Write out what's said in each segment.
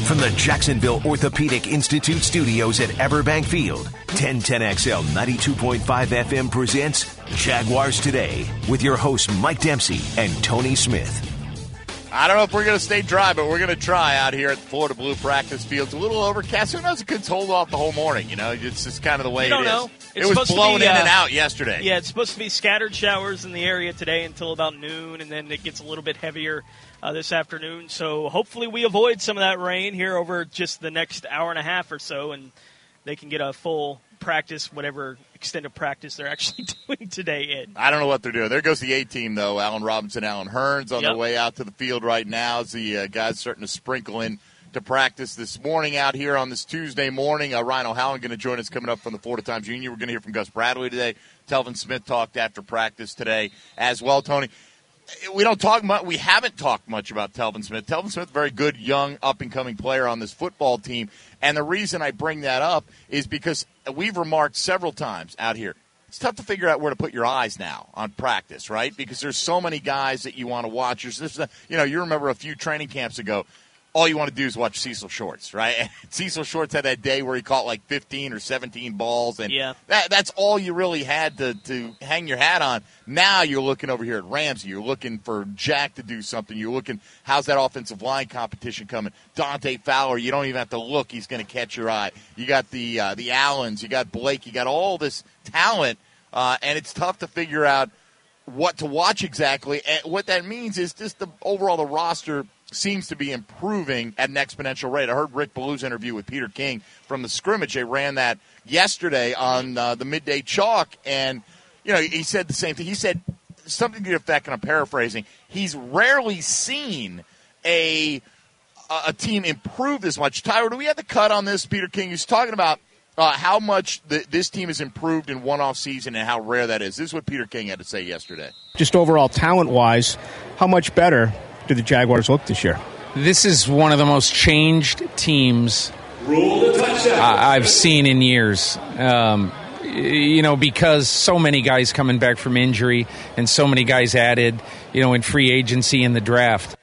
From the Jacksonville Orthopedic Institute studios at Everbank Field, 1010XL 92.5 FM presents Jaguars Today with your hosts Mike Dempsey and Tony Smith. I don't know if we're going to stay dry, but we're going to try out here at the Florida Blue practice field. It's a little overcast. Who knows? It could hold off the whole morning. You know, it's just kind of the way it is. Know. It was blowing in and out yesterday. Yeah, it's supposed to be scattered showers in the area today until about noon, and then it gets a little bit heavier this afternoon. So hopefully we avoid some of that rain here over just the next hour and a half or so, and they can get a full practice, whatever extended practice they're actually doing today in. I don't know what they're doing. There goes the A-team, though. Allen Robinson, Allen Hurns on their way out to the field right now as the guys starting to sprinkle in to practice this morning out here on this Tuesday morning. Ryan O'Halloran going to join us coming up from the Florida Times-Union. We're going to hear from Gus Bradley today. Telvin Smith talked after practice today as well, Tony. We haven't talked much about Telvin Smith. Telvin Smith, very good, young, up-and-coming player on this football team. And the reason I bring that up is because we've remarked several times out here, it's tough to figure out where to put your eyes now on practice, right? Because there's so many guys that you want to watch. You remember a few training camps ago, all you want to do is watch Cecil Shorts, right? And Cecil Shorts had that day where he caught like 15 or 17 balls, and that's all you really had to hang your hat on. Now you're looking over here at Ramsey. You're looking for Jack to do something. You're looking, how's that offensive line competition coming? Dante Fowler, you don't even have to look. He's going to catch your eye. You got the Allens. You got Blake. You got all this talent, and it's tough to figure out what to watch exactly. And what that means is just the roster seems to be improving at an exponential rate. I heard Rick Ballou's interview with Peter King from the scrimmage. They ran that yesterday on the midday chalk, and he said the same thing. He said something to the effect, and I'm paraphrasing, he's rarely seen a team improve this much. Tyler, do we have the cut on this? Peter King, he's talking about how much this team has improved in one off season and how rare that is. This is what Peter King had to say yesterday. Just overall talent-wise, how much better do the Jaguars look this year? This is one of the most changed teams I've seen in years. Because so many guys coming back from injury and so many guys added, in free agency in the draft.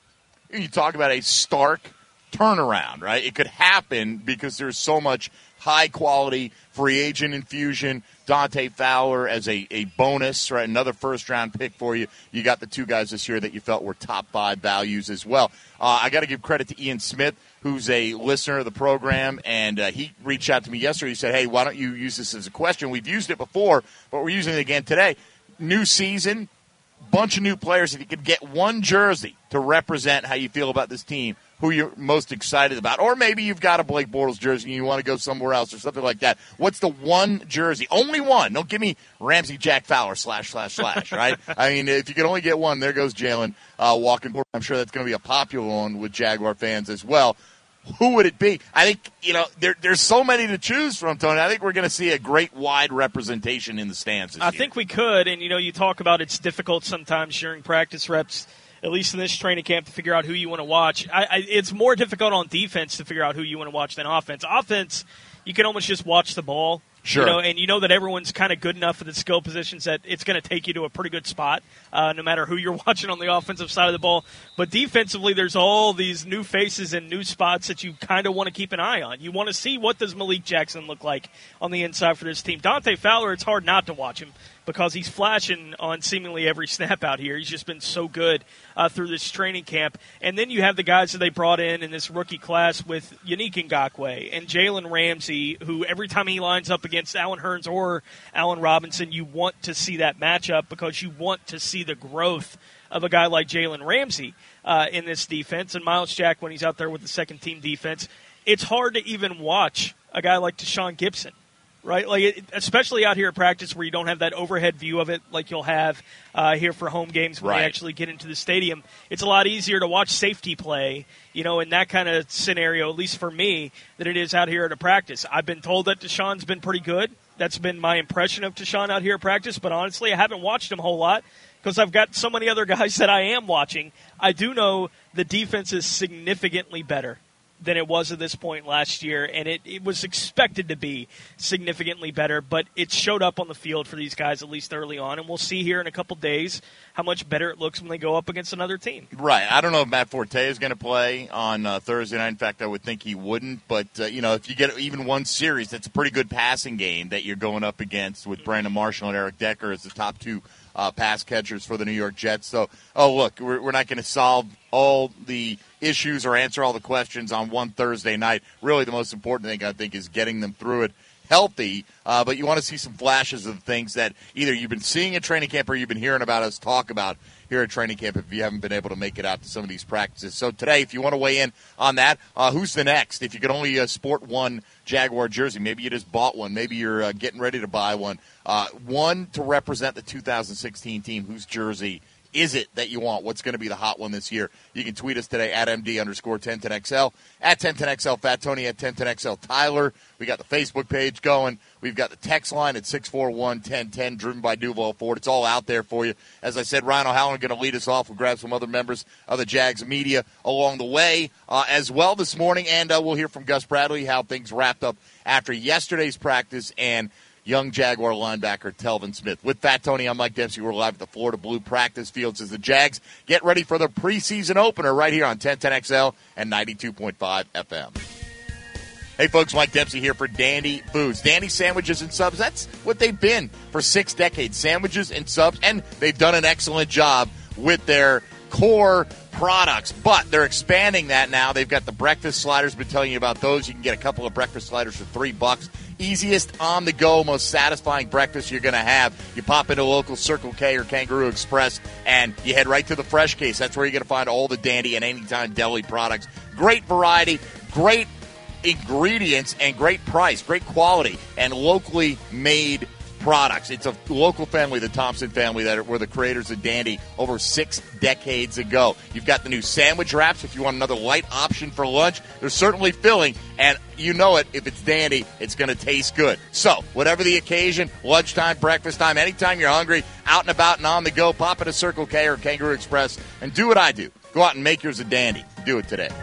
You talk about a stark turnaround, right? It could happen because there's so much high-quality free agent infusion. Dante Fowler as a bonus, right? Another first-round pick for you. You got the two guys this year that you felt were top 5 values as well. I got to give credit to Ian Smith, who's a listener of the program, and he reached out to me yesterday. He said, hey, why don't you use this as a question? We've used it before, but we're using it again today. New season, bunch of new players. If you could get one jersey to represent how you feel about this team, who you're most excited about, or maybe you've got a Blake Bortles jersey and you want to go somewhere else or something like that. What's the one jersey? Only one. Don't give me Ramsey Jack Fowler / right? I mean, if you can only get one, there goes Jalen walking. I'm sure that's going to be a popular one with Jaguar fans as well. Who would it be? I think, there's so many to choose from, Tony. I think we're going to see a great wide representation in the stands this year. I think we could, and, you talk about it's difficult sometimes during practice reps, at least in this training camp, to figure out who you want to watch. It's more difficult on defense to figure out who you want to watch than offense. Offense, you can almost just watch the ball. Sure. And you know that everyone's kind of good enough at the skill positions that it's going to take you to a pretty good spot, no matter who you're watching on the offensive side of the ball. But defensively, there's all these new faces and new spots that you kind of want to keep an eye on. You want to see, what does Malik Jackson look like on the inside for this team? Dante Fowler, it's hard not to watch him because he's flashing on seemingly every snap out here. He's just been so good through this training camp. And then you have the guys that they brought in this rookie class with Yannick Ngakoue and Jalen Ramsey, who every time he lines up against Allen Hurns or Allen Robinson, you want to see that matchup because you want to see the growth of a guy like Jalen Ramsey in this defense. And Miles Jack, when he's out there with the second-team defense, it's hard to even watch a guy like Tashaun Gibson. Right, especially out here at practice where you don't have that overhead view of it like you'll have here for home games when you actually get into the stadium. It's a lot easier to watch safety play, in that kind of scenario, at least for me, than it is out here at a practice. I've been told that Tashaun's been pretty good. That's been my impression of Tashaun out here at practice, but honestly, I haven't watched him a whole lot because I've got so many other guys that I am watching. I do know the defense is significantly better than it was at this point last year, and it was expected to be significantly better, but it showed up on the field for these guys at least early on, and we'll see here in a couple days how much better it looks when they go up against another team. Right. I don't know if Matt Forte is going to play on Thursday night. In fact, I would think he wouldn't, but, if you get even one series, that's a pretty good passing game that you're going up against with Brandon Marshall and Eric Decker as the top two pass catchers for the New York Jets. So, look, we're not going to solve all the issues or answer all the questions on one Thursday night. Really, the most important thing, I think, is getting them through it healthy. But you want to see some flashes of things that either you've been seeing at training camp or you've been hearing about us talk about here at training camp if you haven't been able to make it out to some of these practices. So today, if you want to weigh in on that, who's the next? If you could only sport one Jaguar jersey, maybe you just bought one, maybe you're getting ready to buy one, one to represent the 2016 team, whose jersey is it that you want? What's going to be the hot one this year? You can tweet us today at MD_1010XL, at 1010XL Fat Tony, at 1010XL Tyler. We got the Facebook page going. We've got the text line at 641-1010, driven by Duval Ford. It's all out there for you. As I said, Ryan O'Halloran going to lead us off. We'll grab some other members of the Jags media along the way as well this morning. And we'll hear from Gus Bradley how things wrapped up after yesterday's practice and young Jaguar linebacker Telvin Smith. With Fat Tony, I'm Mike Dempsey. We're live at the Florida Blue practice fields as the Jags get ready for the preseason opener right here on 1010XL and 92.5 FM. Hey, folks, Mike Dempsey here for Dandy Foods. Dandy Sandwiches and Subs, that's what they've been for 6 decades, sandwiches and subs, and they've done an excellent job with their core products, but they're expanding that now. They've got the breakfast sliders. Been telling you about those. You can get a couple of breakfast sliders for $3. Easiest on the go, most satisfying breakfast you're going to have. You pop into a local Circle K or Kangaroo Express and you head right to the fresh case. That's where you're going to find all the Dandy and Anytime Deli products. Great variety, great ingredients, and great price, great quality, and locally made products. It's a local family, the Thompson family, that were the creators of Dandy over 6 decades ago. You've got the new sandwich wraps. If you want another light option for lunch, they're certainly filling, and you know it. If it's Dandy, it's going to taste good. So, whatever the occasion, lunchtime, breakfast time, anytime you're hungry, out and about and on the go, pop in a Circle K or Kangaroo Express and do what I do. Go out and make yours a Dandy. Do it today.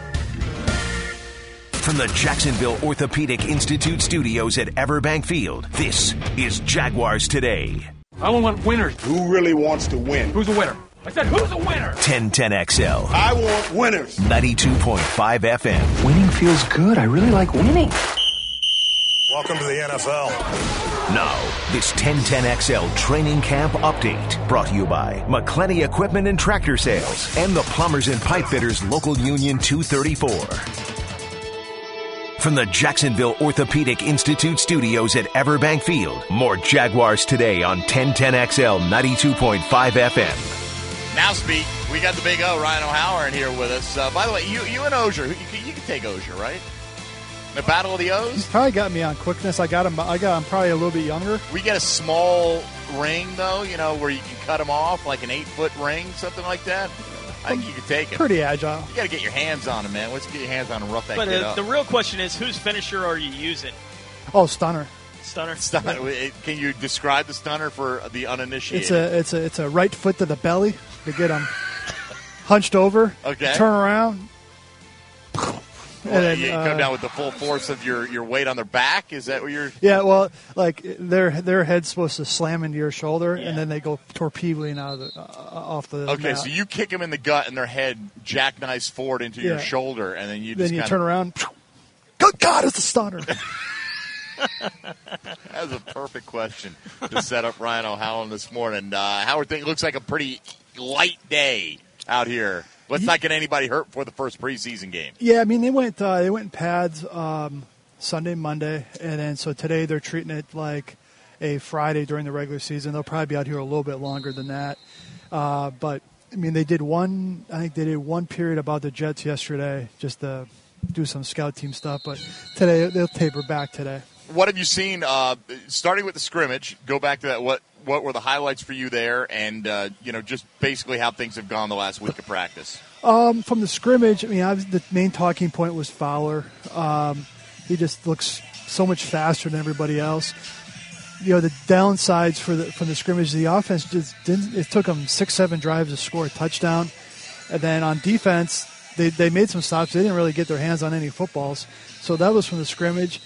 From the Jacksonville Orthopedic Institute studios at Everbank Field, this is Jaguars Today. I want winners. Who really wants to win? Who's a winner? I said, who's a winner? 1010XL. I want winners. 92.5 FM. Winning feels good. I really like winning. Welcome to the NFL. Now, this 1010XL training camp update brought to you by McClenny Equipment and Tractor Sales and the Plumbers and Pipe Fitters Local Union 234. From the Jacksonville Orthopedic Institute studios at Everbank Field, more Jaguars Today on 1010XL 92.5 FM. Now speak. We got the big O, Ryan O'Halloran, here with us. By the way, you and Ozier, you can take Ozier, right? The Battle of the O's? He's probably got me on quickness. I got him probably a little bit younger. We get a small ring, though, where you can cut him off, like an 8-foot ring, something like that. I think you could take it. Pretty agile. You got to get your hands on him, man. Let's get your hands on him, rough that kid up. But the real question is, whose finisher are you using? Oh, stunner. Stunner. Can you describe the stunner for the uninitiated? It's a right foot to the belly to get him hunched over. Okay. Turn around. Well, and then, you come down with the full force of your weight on their back? Is that what you're... Yeah, well, like their head's supposed to slam into your shoulder, and then they go torpedoing out of off the Okay, mat. so you kick them in the gut, and their head jackknives forward into your shoulder, and then you just turn around. Good God, it's a stunner. That was a perfect question to set up Ryan O'Halloran this morning. Howard thinks it looks like a pretty light day out here. Let's not get anybody hurt before the first preseason game. Yeah, I mean, they went in pads Sunday, Monday, and then so today they're treating it like a Friday during the regular season. They'll probably be out here a little bit longer than that. But, I mean, they did one period about the Jets yesterday just to do some scout team stuff. But today, they'll taper back today. What have you seen, starting with the scrimmage, go back to that, what were the highlights for you there, and just basically how things have gone the last week of practice? From the scrimmage, I mean, the main talking point was Fowler. He just looks so much faster than everybody else. The downsides from the scrimmage, the offense just didn't. It took them 6-7 drives to score a touchdown, and then on defense, they made some stops. They didn't really get their hands on any footballs. So that was from the scrimmage.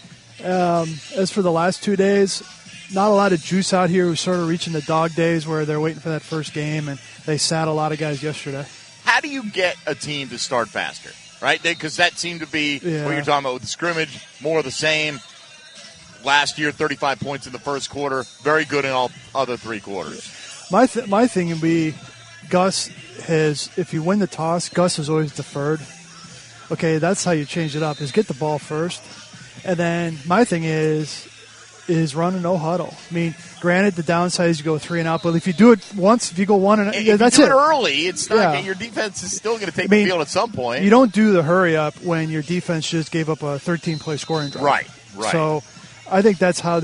As for the last 2 days, not a lot of juice out here. We're sort of reaching the dog days where they're waiting for that first game, and they sat a lot of guys yesterday. How do you get a team to start faster, right? Because that seemed to be what you're talking about with the scrimmage, more of the same. Last year, 35 points in the first quarter, very good in all other 3 quarters. My thing would be Gus has, if you win the toss, Gus has always deferred. Okay, that's how you change it up, is get the ball first. And then my thing is run a no huddle. I mean, granted, the downside is you go 3 and out, but if you do it once, if you go 1 and out, that's it. If you do it early, it's not your defense is still going to take the field at some point. You don't do the hurry up when your defense just gave up a 13-play scoring drive. Right. So I think that's how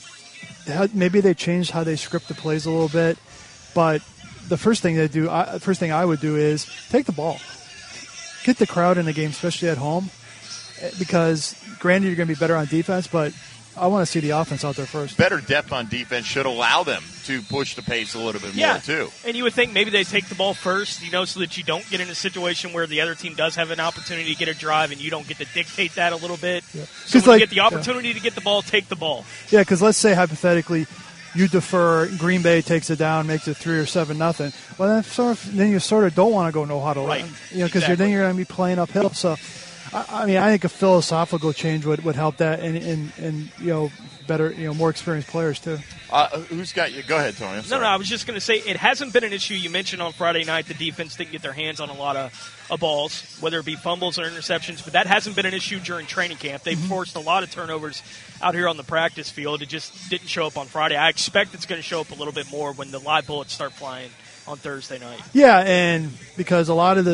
maybe they changed how they script the plays a little bit, but the first thing I would do is take the ball. Get the crowd in the game, especially at home, because granted you're going to be better on defense, but I want to see the offense out there first. Better depth on defense should allow them to push the pace a little bit more, too. And you would think maybe they take the ball first, so that you don't get in a situation where the other team does have an opportunity to get a drive and you don't get to dictate that a little bit. Yeah. So when you get the opportunity to get the ball, take the ball. Yeah, because let's say hypothetically you defer, Green Bay takes it down, makes it 3 or 7-0. Well, then you sort of don't want to go no huddle, right? Because then you're going to be playing uphill. So, I think a philosophical change would help that, and better, more experienced players too. Who's got you? Go ahead, Tony. No, I was just going to say it hasn't been an issue. You mentioned on Friday night the defense didn't get their hands on a lot of balls, whether it be fumbles or interceptions, but that hasn't been an issue during training camp. They've forced a lot of turnovers out here on the practice field. It just didn't show up on Friday. I expect it's going to show up a little bit more when the live bullets start flying on Thursday night. Yeah, and because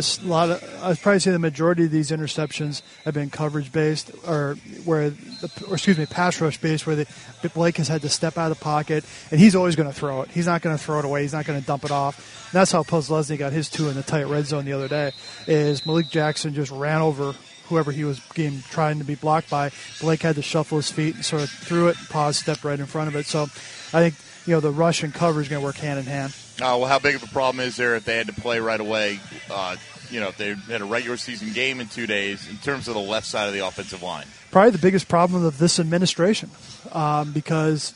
I'd probably say the majority of these interceptions have been coverage based, or pass rush based, where Blake has had to step out of the pocket, and he's always going to throw it. He's not going to throw it away. He's not going to dump it off. And that's how Postlesny got his 2 in the tight red zone the other day. Is Malik Jackson just ran over whoever he was trying to be blocked by. Blake had to shuffle his feet and sort of threw it, paused, stepped right in front of it. So I think the rush and cover is going to work hand in hand. Well, how big of a problem is there if they had to play right away? If they had a regular season game in 2 days in terms of the left side of the offensive line? Probably the biggest problem of this administration, because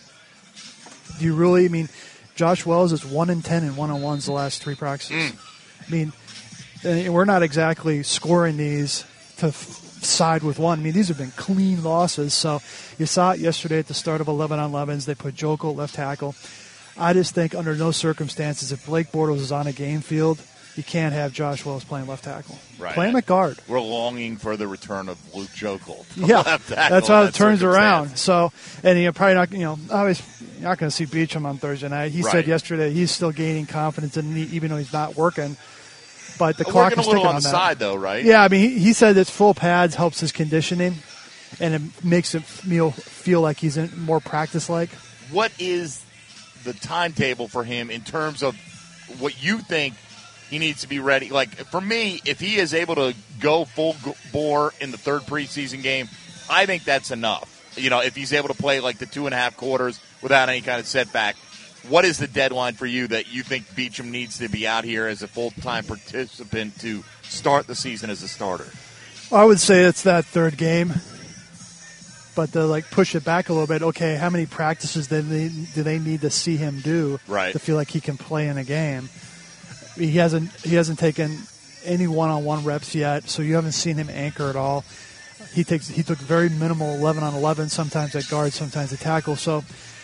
Josh Wells is 1-10 in one-on-ones the last 3 practices. We're not exactly scoring these to side with one. These have been clean losses. So you saw it yesterday at the start of 11-on-11s. They put Jokel at left tackle. I just think under no circumstances, if Blake Bortles is on a game field, you can't have Josh Wells playing left tackle. Right. Play him at guard. We're longing for the return of Luke Jokel. Yeah, left tackle, that's how it turns around. So, and you're probably not, obviously you're not going to see Beachum on Thursday night. He said yesterday he's still gaining confidence, even though he's not working. But the clock is ticking on that. Side, though, right? Yeah, he said that full pads helps his conditioning, and it makes him feel like he's more practice-like. What is the timetable for him in terms of what you think he needs to be ready? Like, for me, if he is able to go full bore in the 3rd preseason game, I think that's enough. If he's able to play like the 2.5 quarters without any kind of setback, what is the deadline for you that you think Beachum needs to be out here as a full-time participant to start the season as a starter? I would say it's that 3rd game. But to push it back a little bit, okay, how many practices do they need to see him do to feel like he can play in a game? He hasn't taken any one-on-one reps yet, so you haven't seen him anchor at all. He took very minimal 11-on-11, sometimes at guard, sometimes at tackle. So,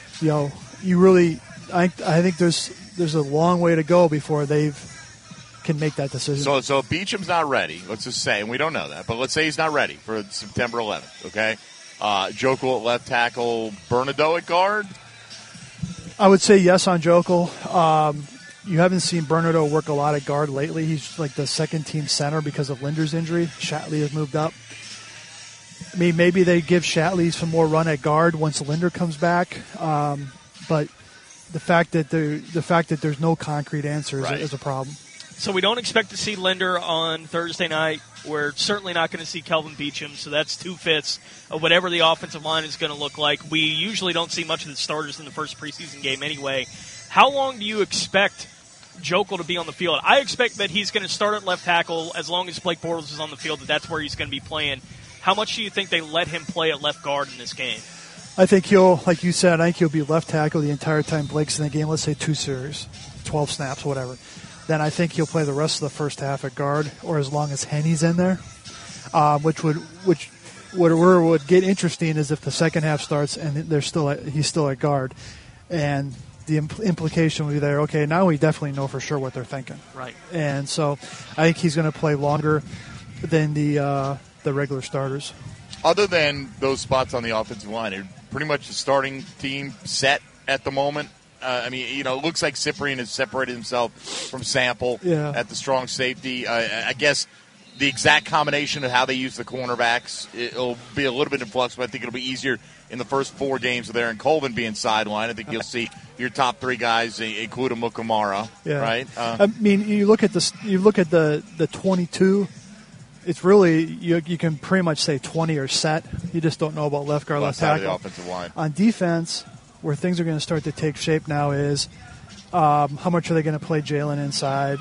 I think there's a long way to go before they can make that decision. So if Beachum's not ready, let's just say, and we don't know that, but let's say he's not ready for September 11th, okay? Jokel at left tackle, Bernardo at guard? I would say yes on Jokel. You haven't seen Bernardo work a lot at guard lately. He's like the second-team center because of Linder's injury. Shatley has moved up. Maybe they give Shatley some more run at guard once Linder comes back. But the fact that there's no concrete answer is a problem. So we don't expect to see Linder on Thursday night. We're certainly not going to see Kelvin Beachum, so that's 2/5 of whatever the offensive line is going to look like. We usually don't see much of the starters in the first preseason game anyway. How long do you expect Jokel to be on the field. I expect that he's going to start at left tackle as long as Blake Bortles is on the field, that's where he's going to be playing. How much do you think they let him play at left guard in this game? I think he'll, like you said, I think he'll be left tackle the entire time Blake's in the game. Let's say 2 series, 12 snaps, whatever. Then I think he'll play the rest of the first half at guard, or as long as Henny's in there, which would get interesting is if the second half starts and he's still at guard, and the implication would be there. Okay, now we definitely know for sure what they're thinking. Right. And so I think he's going to play longer than the regular starters. Other than those spots on the offensive line, are pretty much the starting team set at the moment. It looks like Cyprien has separated himself from Sample at the strong safety. I guess the exact combination of how they use the cornerbacks, it'll be a little bit in flux, but I think it'll be easier in the first 4 games with Aaron Colvin being sidelined. I think you'll see your top 3 guys, including Mukamara, right? You look at this. You look at the 22. It's really you can pretty much say 20 are set. You just don't know about left guard, left tackle. The offensive line. On defense, where things are going to start to take shape now is how much are they going to play Jalen inside?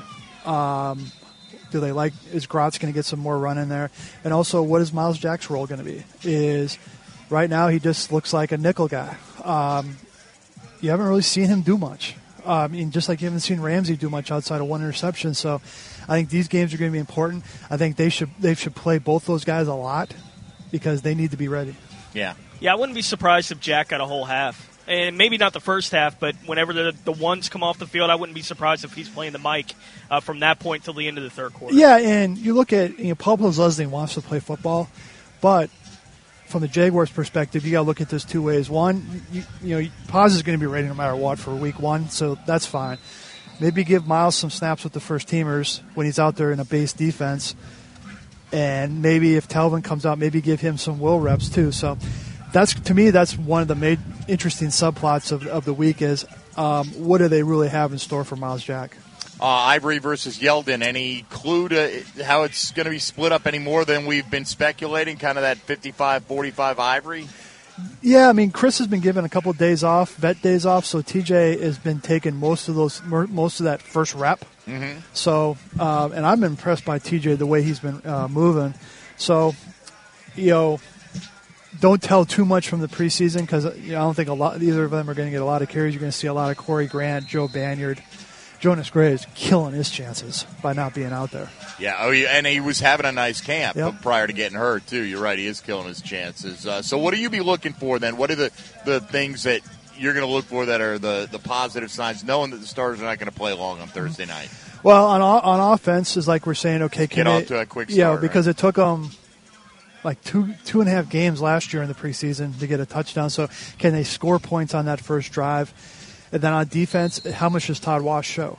Is Gratz going to get some more run in there? And also, what is Miles Jack's role going to be? Right now he just looks like a nickel guy. You haven't really seen him do much. Just like you haven't seen Ramsey do much outside of 1 interception. So I think these games are going to be important. I think they should play both those guys a lot because they need to be ready. Yeah, I wouldn't be surprised if Jack got a whole half. And maybe not the first half, but whenever the ones come off the field, I wouldn't be surprised if he's playing the mic from that point till the end of the third quarter. Yeah, and you look at Paul Posluszny wants to play football, but from the Jaguars' perspective, you got to look at this 2 ways. One, Paz is going to be ready no matter what for week 1, so that's fine. Maybe give Miles some snaps with the first teamers when he's out there in a base defense, and maybe if Telvin comes out, maybe give him some will reps too. So to me, that's one of the interesting subplots of the week is what do they really have in store for Miles Jack? Ivory versus Yeldon. Any clue to how it's going to be split up any more than we've been speculating? Kind of that 55-45 Ivory? Yeah, Chris has been given a couple of days off, vet days off, so TJ has been taking most of that first rep. Mm-hmm. So, and I'm impressed by TJ the way he's been moving. So, don't tell too much from the preseason because I don't think either of them are going to get a lot of carries. You're going to see a lot of Corey Grant, Joe Banyard. Jonas Gray is killing his chances by not being out there. Yeah, and he was having a nice camp prior to getting hurt, too. You're right, he is killing his chances. So what do you be looking for, then? What are the things that you're going to look for that are the positive signs, knowing that the starters are not going to play long on Thursday night? Well, on offense, is like we're saying, okay, get off to a quick start. Yeah, because it took them like two and a half games last year in the preseason to get a touchdown. So can they score points on that first drive? And then on defense, how much does Todd Wash show?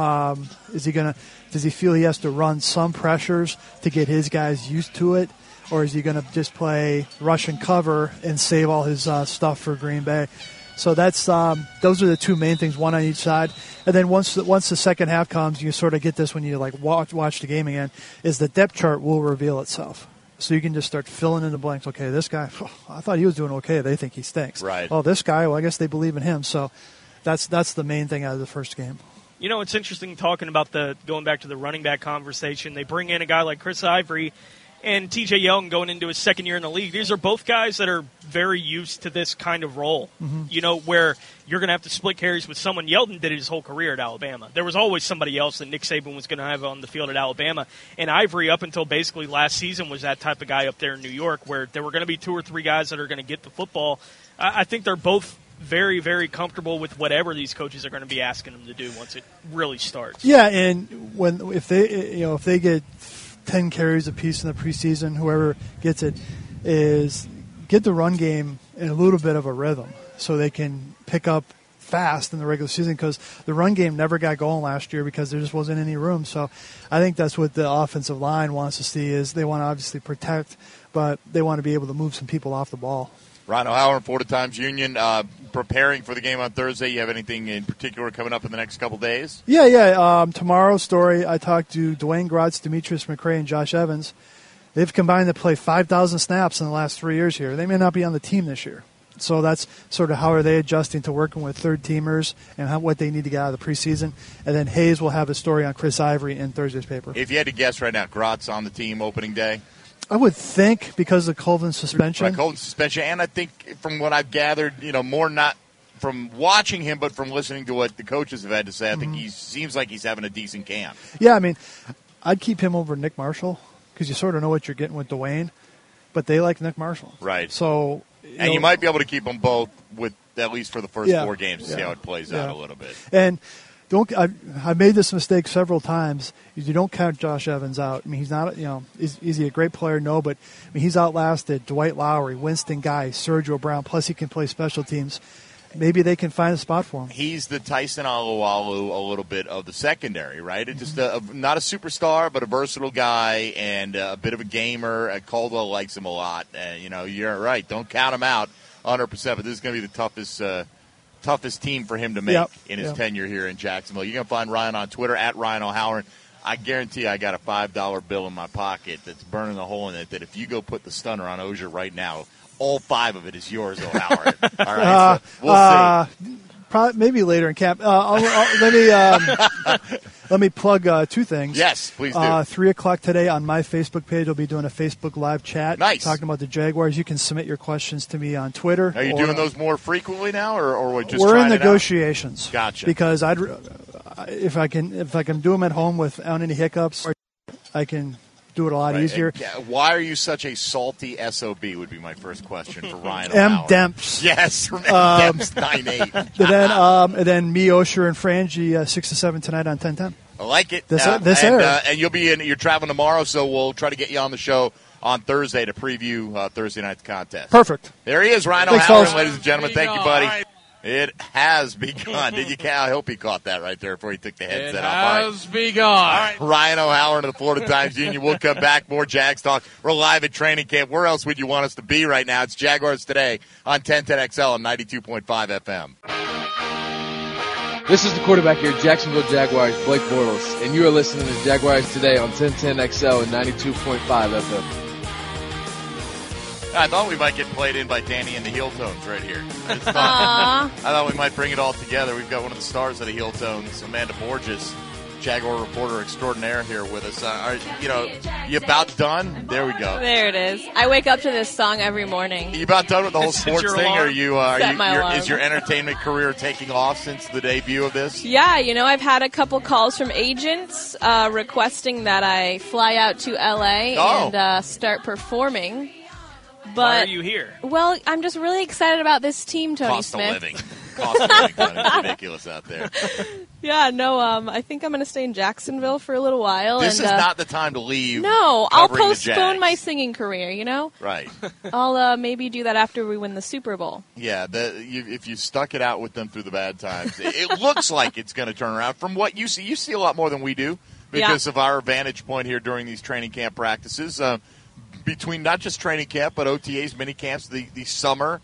Does he feel he has to run some pressures to get his guys used to it? Or is he going to just play rush and cover and save all his stuff for Green Bay? So that's those are the 2 main things, one on each side. And then once the second half comes, you sort of get this when you watch the game again, is the depth chart will reveal itself. So you can just start filling in the blanks. Okay, this guy, I thought he was doing okay. They think he stinks. Right. Well, this guy, I guess they believe in him. So that's the main thing out of the first game. It's interesting talking about going back to the running back conversation. They bring in a guy like Chris Ivory and TJ Yeldon going into his second year in the league. These are both guys that are very used to this kind of role, where you're going to have to split carries with someone. Yeldon did it his whole career at Alabama. There was always somebody else that Nick Saban was going to have on the field at Alabama. And Ivory, up until basically last season, was that type of guy up there in New York where there were going to be 2 or 3 guys that are going to get the football. I think they're both very, very comfortable with whatever these coaches are going to be asking them to do once it really starts. Yeah, and if they get 10 carries apiece in the preseason, whoever gets it, is get the run game in a little bit of a rhythm so they can pick up fast in the regular season because the run game never got going last year because there just wasn't any room. So I think that's what the offensive line wants to see is they want to obviously protect, but they want to be able to move some people off the ball. Rhino Howard, Florida Times-Union, preparing for the game on Thursday. You have anything in particular coming up in the next couple days? Yeah. Tomorrow's story, I talked to Dwayne Gratz, Demetrius McRae, and Josh Evans. They've combined to play 5,000 snaps in the last 3 years here. They may not be on the team this year. So that's sort of how are they adjusting to working with third-teamers and what they need to get out of the preseason. And then Hayes will have a story on Chris Ivory in Thursday's paper. If you had to guess right now, Grot's on the team opening day? I would think because of Colvin's suspension. Right, Colvin's suspension. And I think from what I've gathered, more not from watching him, but from listening to what the coaches have had to say, I think he seems like he's having a decent camp. Yeah, I mean, I'd keep him over Nick Marshall because you sort of know what you're getting with Dwayne, but they like Nick Marshall. Right. So, you might be able to keep them both with at least for the first 4 games to see how it plays out a little bit. And I've made this mistake several times. You don't count Josh Evans out. I mean, he's not, is he a great player? No, but I mean, he's outlasted Dwight Lowry, Winston Guy, Sergio Brown, plus he can play special teams. Maybe they can find a spot for him. He's the Tyson Alualu a little bit of the secondary, right? It's just not a superstar, but a versatile guy and a bit of a gamer. Caldwell likes him a lot. And, you're right. Don't count him out 100%, but this is going to be the toughest team for him to make in his tenure here in Jacksonville. You're going to find Ryan on Twitter, at Ryan O'Halloran. I guarantee I got a $5 bill in my pocket that's burning a hole in it that if you go put the stunner on Ozier right now, all 5 of it is yours, O'Halloran. All right, so we'll see. Probably, maybe later in camp. Let me plug 2 things. Yes, please do. 3:00 today on my Facebook page, I'll be doing a Facebook live chat. Nice. Talking about the Jaguars. You can submit your questions to me on Twitter. Are you doing those more frequently now, or just we're in trying negotiations? Gotcha. Because if I can do them at home without any hiccups, I can do it a lot easier. Why are you such a salty SOB would be my first question for Ryan M. O'Halloran. Demps. Yes, from M. Demps 98. And then me, Osher, and Frangie 6 to 7 tonight on 1010. I like it. This and you're traveling tomorrow, so we'll try to get you on the show on Thursday to preview Thursday night's contest. Perfect. There he is, Ryan O'Halloran, ladies and gentlemen. Thank you, buddy. Right. It has begun. Did you? I hope he caught that right there before he took the headset off. It has begun. All right. Ryan O'Halloran of the Florida Times Union. We'll come back. More Jags talk. We're live at training camp. Where else would you want us to be right now? It's Jaguars Today on 1010XL and 92.5 FM. This is the quarterback here, Jacksonville Jaguars, Blake Bortles, and you are listening to Jaguars Today on 1010XL and 92.5 FM. I thought we might get played in by Danny and the Heel Tones right here. I thought we might bring it all together. We've got one of the stars of the Heel Tones, Amanda Borges, Jaguar reporter extraordinaire, here with us. You about done? There we go. There it is. I wake up to this song every morning. You about done with the whole sports thing? Or is your alarm. entertainment career taking off since the debut of this? Yeah, I've had a couple calls from agents requesting that I fly out to L.A. and start performing. But, why are you here? Well, I'm just really excited about this team, Tony Smith. Cost of living. It's ridiculous out there. Yeah, no, I think I'm going to stay in Jacksonville for a little while. This is not the time to leave. No, I'll postpone my singing career, Right. I'll maybe do that after we win the Super Bowl. Yeah, if you stuck it out with them through the bad times, it looks like it's going to turn around. From what you see a lot more than we do because of our vantage point here during these training camp practices. Between not just training camp, but OTAs, mini camps, the summer,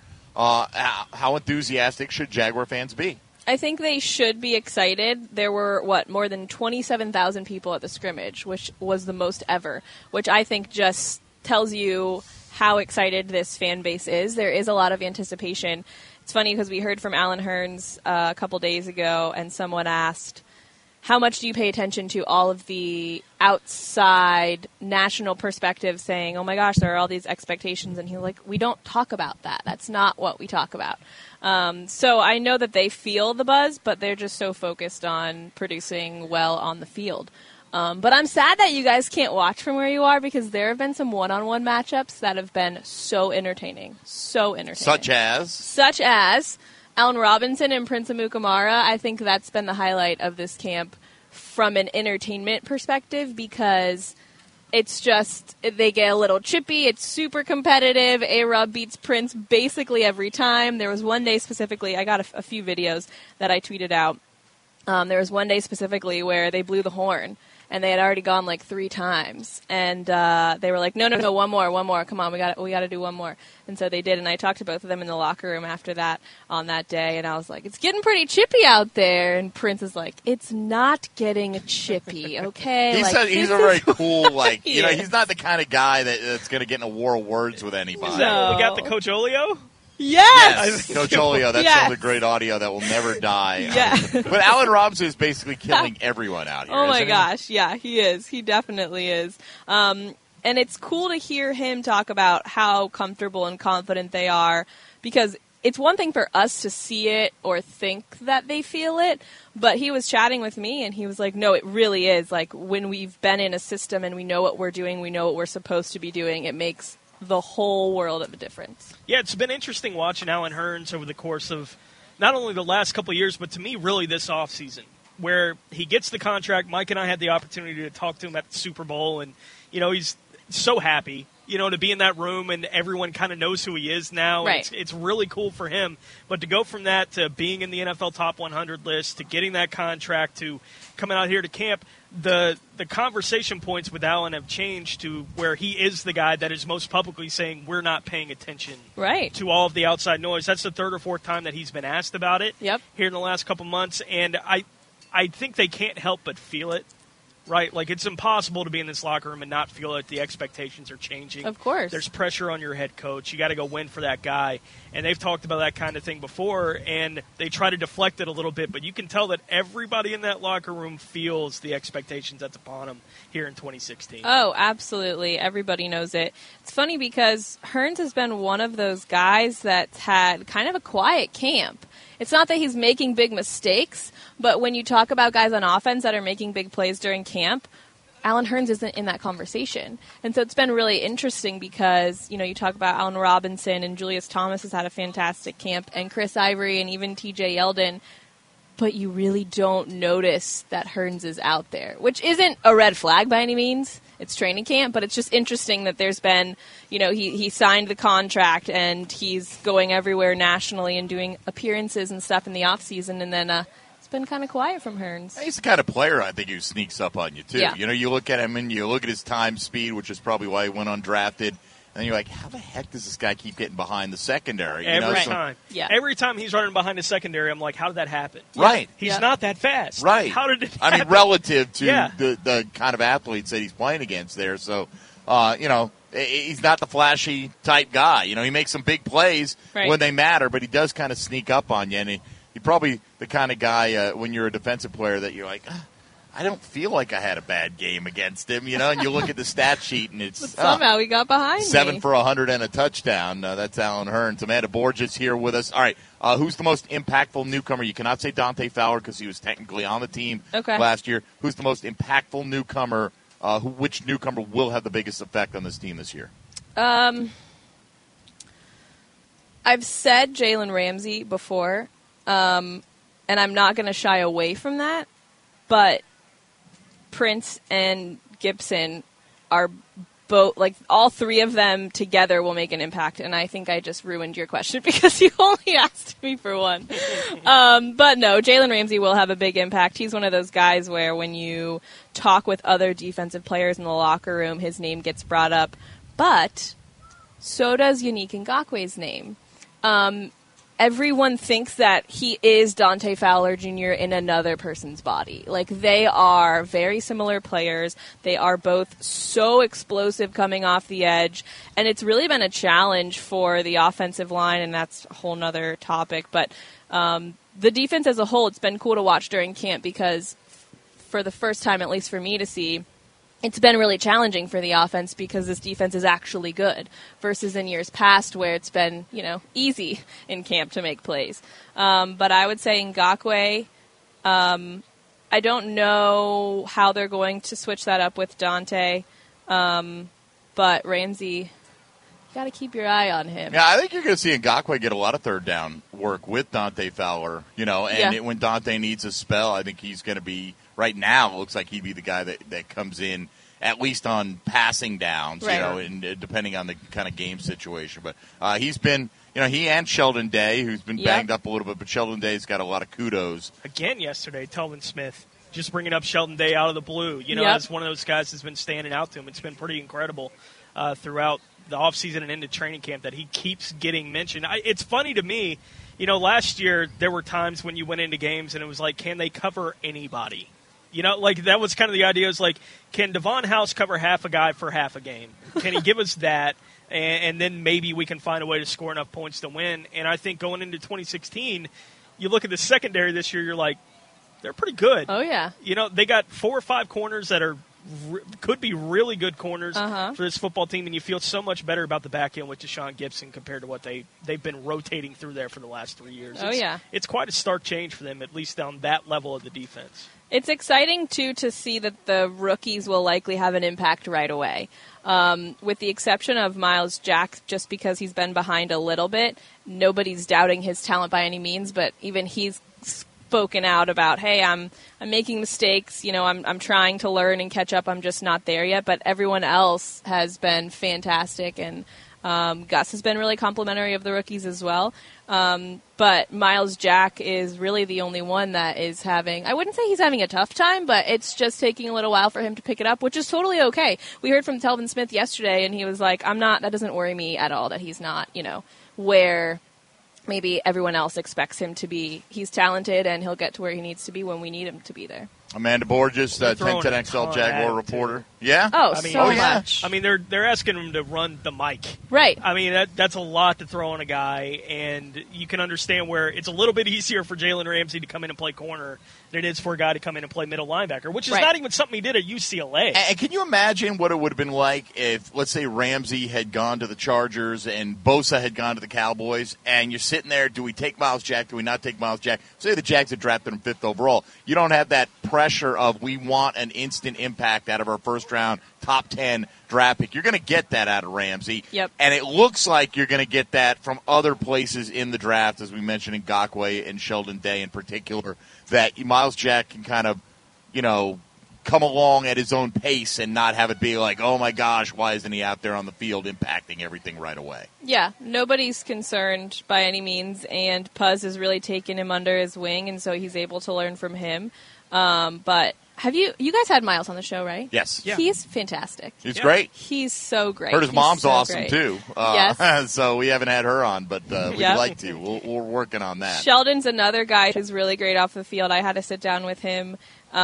how enthusiastic should Jaguar fans be? I think they should be excited. There were, more than 27,000 people at the scrimmage, which was the most ever, which I think just tells you how excited this fan base is. There is a lot of anticipation. It's funny because we heard from Alan Hearns a couple days ago, and someone asked, how much do you pay attention to all of the outside national perspective saying, oh my gosh, there are all these expectations? And he's like, we don't talk about that. That's not what we talk about. So I know that they feel the buzz, but they're just so focused on producing well on the field. But I'm sad that you guys can't watch from where you are because there have been some one-on-one matchups that have been so entertaining. So entertaining. Such as Allen Robinson and Prince Amukamara. I think that's been the highlight of this camp from an entertainment perspective because it's just, they get a little chippy. It's super competitive. A-Rob beats Prince basically every time. There was one day specifically, I got a few videos that I tweeted out. There was one day specifically where they blew the horn. And they had already gone 3 times, and they were like, "No, one more. Come on, we got to do one more." And so they did, and I talked to both of them in the locker room after that on that day, and I was like, "It's getting pretty chippy out there." And Prince is like, "It's not getting chippy, okay?" He said he's a very cool, he's not the kind of guy that's going to get in a war of words with anybody. We got the Coach Olio. Yes. Coach Olio, that's some of the great audio that will never die. Yeah. But Allen Robinson is basically killing everyone out here. Oh my gosh, yeah, he is. He definitely is. And it's cool to hear him talk about how comfortable and confident they are, because it's one thing for us to see it or think that they feel it, but he was chatting with me and he was like, no, it really is. Like, when we've been in a system and we know what we're doing, we know what we're supposed to be doing, it makes the whole world of a difference. Yeah, it's been interesting watching Allen Hurns over the course of not only the last couple of years, but to me, really this offseason, where he gets the contract. Mike and I had the opportunity to talk to him at the Super Bowl, and, he's so happy, to be in that room, and everyone kind of knows who he is now. Right. It's really cool for him. But to go from that to being in the NFL Top 100 list, to getting that contract, to coming out here to camp, the conversation points with Allen have changed to where he is the guy that is most publicly saying we're not paying attention to all of the outside noise. That's the third or fourth time that he's been asked about it here in the last couple months, and I think they can't help but feel it. Right, like it's impossible to be in this locker room and not feel that the expectations are changing. Of course. There's pressure on your head coach. You got to go win for that guy. And they've talked about that kind of thing before, and they try to deflect it a little bit, but you can tell that everybody in that locker room feels the expectations that's upon them here in 2016. Oh, absolutely. Everybody knows it. It's funny because Hurns has been one of those guys that's had kind of a quiet camp. It's not that he's making big mistakes, but when you talk about guys on offense that are making big plays during camp, Allen Hurns isn't in that conversation. And so it's been really interesting because, you talk about Allen Robinson and Julius Thomas has had a fantastic camp, and Chris Ivory and even TJ Yeldon, but you really don't notice that Hurns is out there, which isn't a red flag by any means. It's training camp, but it's just interesting that there's been, he signed the contract and he's going everywhere nationally and doing appearances and stuff in the off season, and then it's been kind of quiet from Hurns. He's the kind of player I think who sneaks up on you too. Yeah. You look at him and you look at his time speed, which is probably why he went undrafted. And you're like, how the heck does this guy keep getting behind the secondary? Every time. Yeah. Every time he's running behind the secondary, I'm like, how did that happen? Right. He's not that fast. Right. How did it happen? I mean, relative to the kind of athletes that he's playing against there. So, he's not the flashy type guy. He makes some big plays when they matter, but he does kind of sneak up on you. And he's probably the kind of guy when you're a defensive player that you're like, I don't feel like I had a bad game against him, and you look at the stat sheet and it's somehow he got behind 7 for 100 and a touchdown. That's Allen Hurns. Amanda Borges here with us. All right, who's the most impactful newcomer? You cannot say Dante Fowler because he was technically on the team last year. Who's the most impactful newcomer? Which newcomer will have the biggest effect on this team this year? I've said Jalen Ramsey before, and I'm not going to shy away from that, but Prince and Gibson are both, like, all three of them together will make an impact, and I think I just ruined your question because you only asked me for one. But no, Jalen Ramsey will have a big impact. He's one of those guys where when you talk with other defensive players in the locker room, his name gets brought up, but so does Yannick Ngakwe's name. Everyone thinks that he is Dante Fowler Jr. in another person's body. Like, they are very similar players. They are both so explosive coming off the edge. And it's really been a challenge for the offensive line, and that's a whole nother topic. But the defense as a whole, it's been cool to watch during camp because for the first time, at least for me to see, it's been really challenging for the offense because this defense is actually good versus in years past where it's been, easy in camp to make plays. But I would say Ngakoue, I don't know how they're going to switch that up with Dante, but Ramsey, you got to keep your eye on him. Yeah, I think you're going to see Ngakoue get a lot of third down work with Dante Fowler, when Dante needs a spell, I think he's going to be, right now, it looks like he'd be the guy that comes in at least on passing downs, and depending on the kind of game situation. But he's been, he and Sheldon Day, who's been banged up a little bit, but Sheldon Day's got a lot of kudos. Again yesterday, Telvin Smith, just bringing up Sheldon Day out of the blue. As one of those guys that's been standing out to him. It's been pretty incredible throughout the offseason and into training camp that he keeps getting mentioned. It's funny to me, last year there were times when you went into games and it was like, can they cover anybody? That was kind of the idea. Is like, can Devon House cover half a guy for half a game? Can he give us that? and then maybe we can find a way to score enough points to win. And I think going into 2016, you look at the secondary this year, you're like, they're pretty good. Oh, yeah. They got 4 or 5 corners that could be really good corners for this football team, and you feel so much better about the back end with Deshaun Gibson compared to what they've been rotating through there for the last 3 years. It's quite a stark change for them, at least on that level of the defense. It's exciting, too, to see that the rookies will likely have an impact right away. With the exception of Myles Jack, just because he's been behind a little bit, nobody's doubting his talent by any means, but even he's spoken out about, hey, I'm making mistakes, I'm trying to learn and catch up, I'm just not there yet, but everyone else has been fantastic, and Gus has been really complimentary of the rookies as well. But Myles Jack is really the only one that is I wouldn't say he's having a tough time, but it's just taking a little while for him to pick it up, which is totally okay. We heard from Telvin Smith yesterday, and he was like, that doesn't worry me at all that he's not, where maybe everyone else expects him to be. He's talented, and he'll get to where he needs to be when we need him to be there. Amanda Borges, 1010XL Jaguar reporter. Yeah? So much. I mean, they're asking him to run the mic. Right. I mean, that's a lot to throw on a guy, and you can understand where it's a little bit easier for Jalen Ramsey to come in and play corner than it is for a guy to come in and play middle linebacker, which is not even something he did at UCLA. And can you imagine what it would have been like if, let's say, Ramsey had gone to the Chargers and Bosa had gone to the Cowboys, and you're sitting there, do we take Myles Jack, do we not take Myles Jack? Say the Jags had drafted him 5th overall. You don't have that pressure of we want an instant impact out of our first-round top 10 draft pick. You're going to get that out of Ramsey. Yep. And it looks like you're going to get that from other places in the draft, as we mentioned in Ngakoue and Sheldon Day in particular, that Myles Jack can kind of, come along at his own pace and not have it be like, oh, my gosh, why isn't he out there on the field impacting everything right away? Yeah, nobody's concerned by any means, and Puz has really taken him under his wing, and so he's able to learn from him. But have you guys had Myles on the show, right? Yes. Yeah. He's fantastic. He's great. He's so great. Heard his mom's so awesome, great. too. Yes. So we haven't had her on, but we'd like to. We're working on that. Sheldon's another guy who's really great off the field. I had to sit down with him,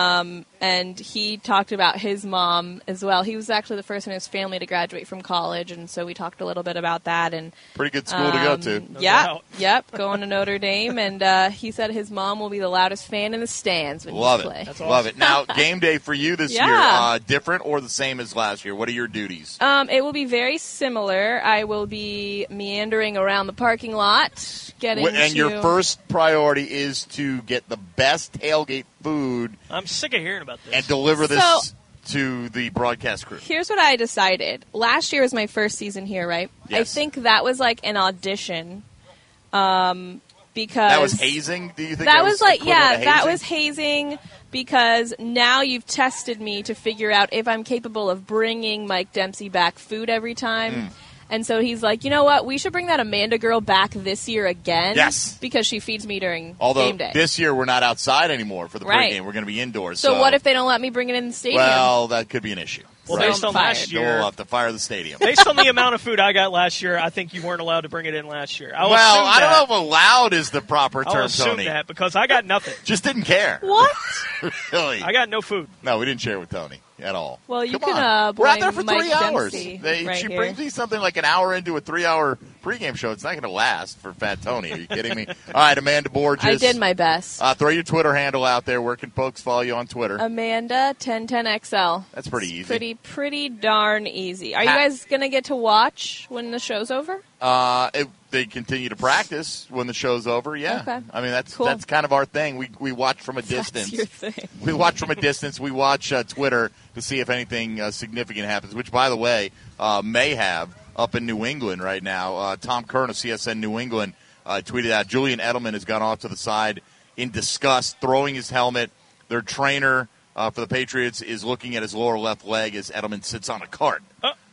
and he talked about his mom as well. He was actually the first in his family to graduate from college, and so we talked a little bit about that. And pretty good school to go to. Yep, going to Notre Dame, and he said his mom will be the loudest fan in the stands when Love you play. That's awesome. Love it. Now, game day for you this year, different or the same as last year? What are your duties? It will be very similar. I will be meandering around the parking lot, and your first priority is to get the best tailgate food. I'm sick of hearing about this. And deliver this to the broadcast crew. Here's what I decided. Last year was my first season here, right? Yes. I think that was like an audition. Because that was hazing? Do you think that was that was hazing because now you've tested me to figure out if I'm capable of bringing Mike Dempsey back food every time. And so he's like, you know what? We should bring that Amanda girl back this year again. Yes. Because she feeds me during game day. This year we're not outside anymore for the pregame. We're going to be indoors. So what if they don't let me bring it in the stadium? Well, that could be an issue. Well, based on last year, we'll have to fire the stadium. Based on the amount of food I got last year, I think you weren't allowed to bring it in last year. I don't know if allowed is the proper term, I'll assume Tony. that because I got nothing. Just didn't care. What? Really? I got no food. No, we didn't share with Tony at all. Well, you Come can on. blame We're out there for Mike 3 hours. Dempsey She brings me something like an hour into a 3-hour pregame show. It's not going to last for Fat Tony. Are you kidding me? All right, Amanda Borges. I did my best. Throw your Twitter handle out there. Where can folks follow you on Twitter? Amanda 1010XL. That's pretty easy. Pretty darn easy. Are you guys going to get to watch when the show's over? They continue to practice when the show's over. Yeah, okay. I mean that's cool. That's kind of our thing. We watch from a distance. That's your thing. We watch from a distance. We watch Twitter to see if anything significant happens. Which, by the way, may have up in New England right now. Tom Kern of CSN New England tweeted out Julian Edelman has gone off to the side in disgust, throwing his helmet. Their trainer for the Patriots is looking at his lower left leg as Edelman sits on a cart.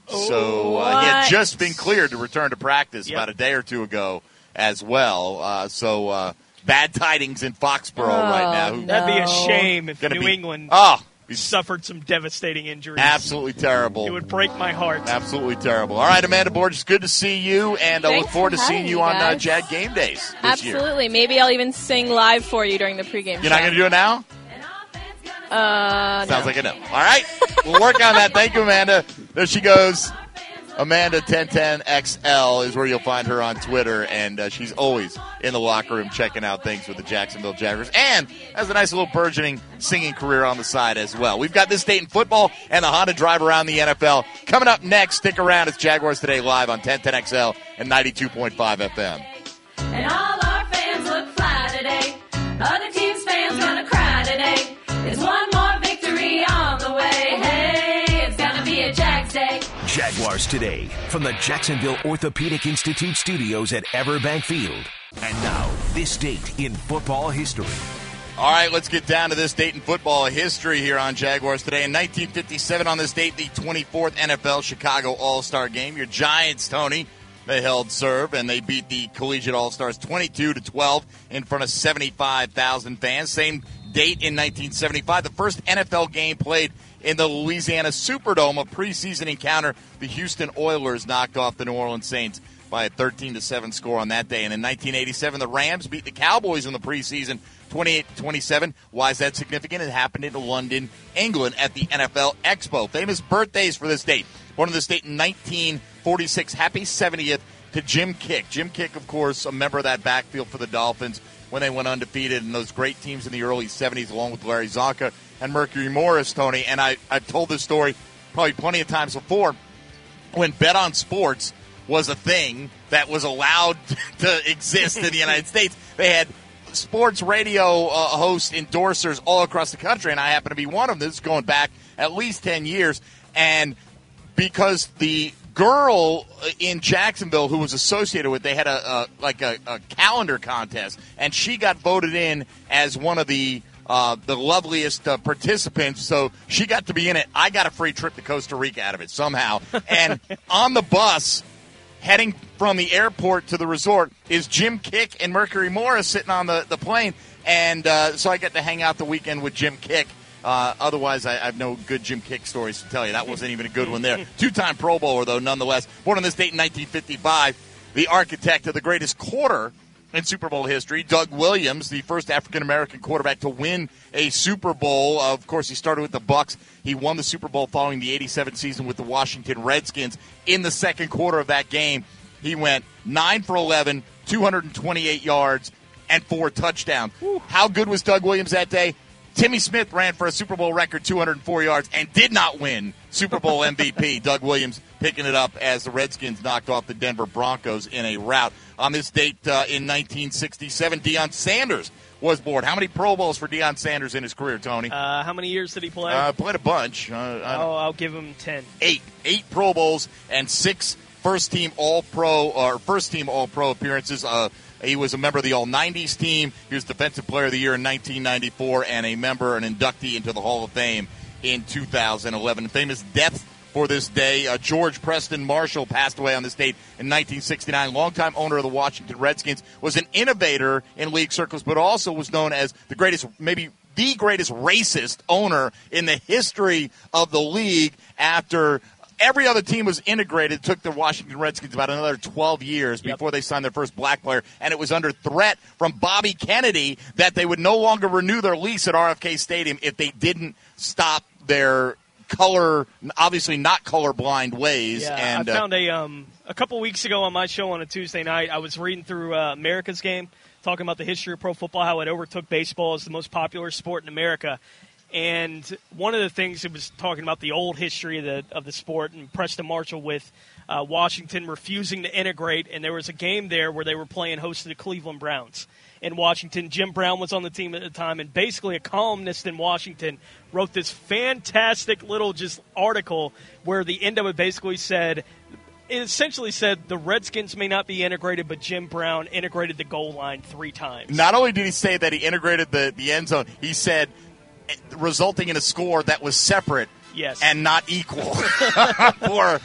So he had just been cleared to return to practice about a day or two ago as well. So bad tidings in Foxborough right now. That'd be a shame if New England suffered some devastating injuries. Absolutely terrible. It would break my heart. Absolutely terrible. All right, Amanda Borges, good to see you, and I look forward to seeing you on Jag Game Days this year. Absolutely. Maybe I'll even sing live for you during the pregame You're not going to do it now? Sounds no. like a no. All right. We'll work on that. Thank you, Amanda. There she goes. Amanda 1010XL is where you'll find her on Twitter, and she's always in the locker room checking out things with the Jacksonville Jaguars, and has a nice little burgeoning singing career on the side as well. We've got This Day in Football and the Honda Drive around the NFL coming up next. Stick around. It's Jaguars Today live on 1010XL and 92.5 FM. And all our fans look fly today. Other teams' fans gonna cry today. There's one more victory on the way. Hey, it's gonna be a Jags Day. Jaguars Today from the Jacksonville Orthopedic Institute studios at Everbank Field. And now, this date in football history. All right, let's get down to this date in football history here on Jaguars Today. In 1957, on this date, the 24th NFL Chicago All-Star Game. Your Giants, Tony, they held serve, and they beat the Collegiate All-Stars 22-12 in front of 75,000 fans. Same date in 1975, the first NFL game played in the Louisiana Superdome, a preseason encounter. The Houston Oilers knocked off the New Orleans Saints by a 13-7 score on that day. And in 1987, the Rams beat the Cowboys in the preseason 28-27. Why is that significant? It happened in London, England at the NFL Expo. Famous birthdays for this date. Born on this date in 1946. Happy 70th to Jim Kick. Jim Kick, of course, a member of that backfield for the Dolphins when they went undefeated in those great teams in the early 70s, along with Larry Zonka and Mercury Morris, Tony. And I've told this story probably plenty of times before. When Bet on Sports was a thing that was allowed to exist in the United States, they had sports radio host endorsers all across the country, and I happen to be one of them. This is going back at least 10 years. And because the girl in Jacksonville who was associated with, they had a calendar contest, and she got voted in as one of the loveliest participants, so she got to be in it. I got a free trip to Costa Rica out of it somehow. And on the bus heading from the airport to the resort is Jim Kick and Mercury Morris sitting on the plane, and so I got to hang out the weekend with Jim Kick. Otherwise, I have no good Jim Kick stories to tell you. That wasn't even a good one there. Two-time Pro Bowler, though, nonetheless. Born on this date in 1955, the architect of the greatest quarter in Super Bowl history, Doug Williams, the first African-American quarterback to win a Super Bowl. Of course, he started with the Bucs. He won the Super Bowl following the 87 season with the Washington Redskins. In the second quarter of that game, he went 9 for 11, 228 yards, and 4 touchdowns. How good was Doug Williams that day? Timmy Smith ran for a Super Bowl record 204 yards and did not win Super Bowl MVP. Doug Williams picking it up as the Redskins knocked off the Denver Broncos in a rout. On this date in 1967, Deion Sanders was born. How many Pro Bowls for Deion Sanders in his career, Tony? How many years did he play? Played a bunch. I'll give him 10. 8 Pro Bowls and 6 first-team All-Pro appearances. He was a member of the All-90s team. He was Defensive Player of the Year in 1994 and an inductee into the Hall of Fame in 2011. Famous death for this day, George Preston Marshall passed away on this date in 1969. Longtime owner of the Washington Redskins, was an innovator in league circles, but also was known as the greatest, maybe the greatest racist owner in the history of the league. After every other team was integrated, it took the Washington Redskins about another 12 years before they signed their first black player, and it was under threat from Bobby Kennedy that they would no longer renew their lease at RFK Stadium if they didn't stop their obviously not colorblind ways. Yeah, and I found a couple weeks ago on my show on a Tuesday night, I was reading through America's Game, talking about the history of pro football, how it overtook baseball as the most popular sport in America. And one of the things it was talking about the old history of the sport, and Preston Marshall with Washington refusing to integrate. And there was a game there where they were playing host to the Cleveland Browns in Washington. Jim Brown was on the team at the time, and basically a columnist in Washington wrote this fantastic little just article where the end of it basically said, it essentially said the Redskins may not be integrated, but Jim Brown integrated the goal line 3 times. Not only did he say that he integrated the end zone, he said resulting in a score that was separate and not equal for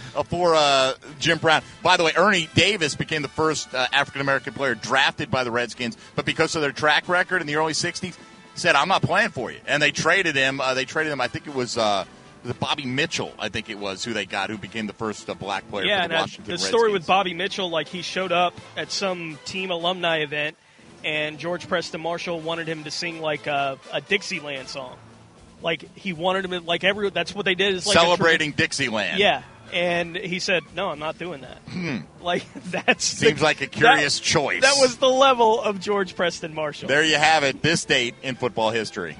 Jim Brown. By the way, Ernie Davis became the first African-American player drafted by the Redskins, but because of their track record in the early 60s, said, I'm not playing for you. And they traded him. I think it was Bobby Mitchell, I think it was, who they got, who became the first black player for the Washington Redskins. The story with Bobby Mitchell, like he showed up at some team alumni event, and George Preston Marshall wanted him to sing like a Dixieland song. Like he wanted him to, that's what they did. It's like celebrating Dixieland. Yeah, And he said, no, I'm not doing that. Like, Seems like a curious choice. That was the level of George Preston Marshall. There you have it, this date in football history.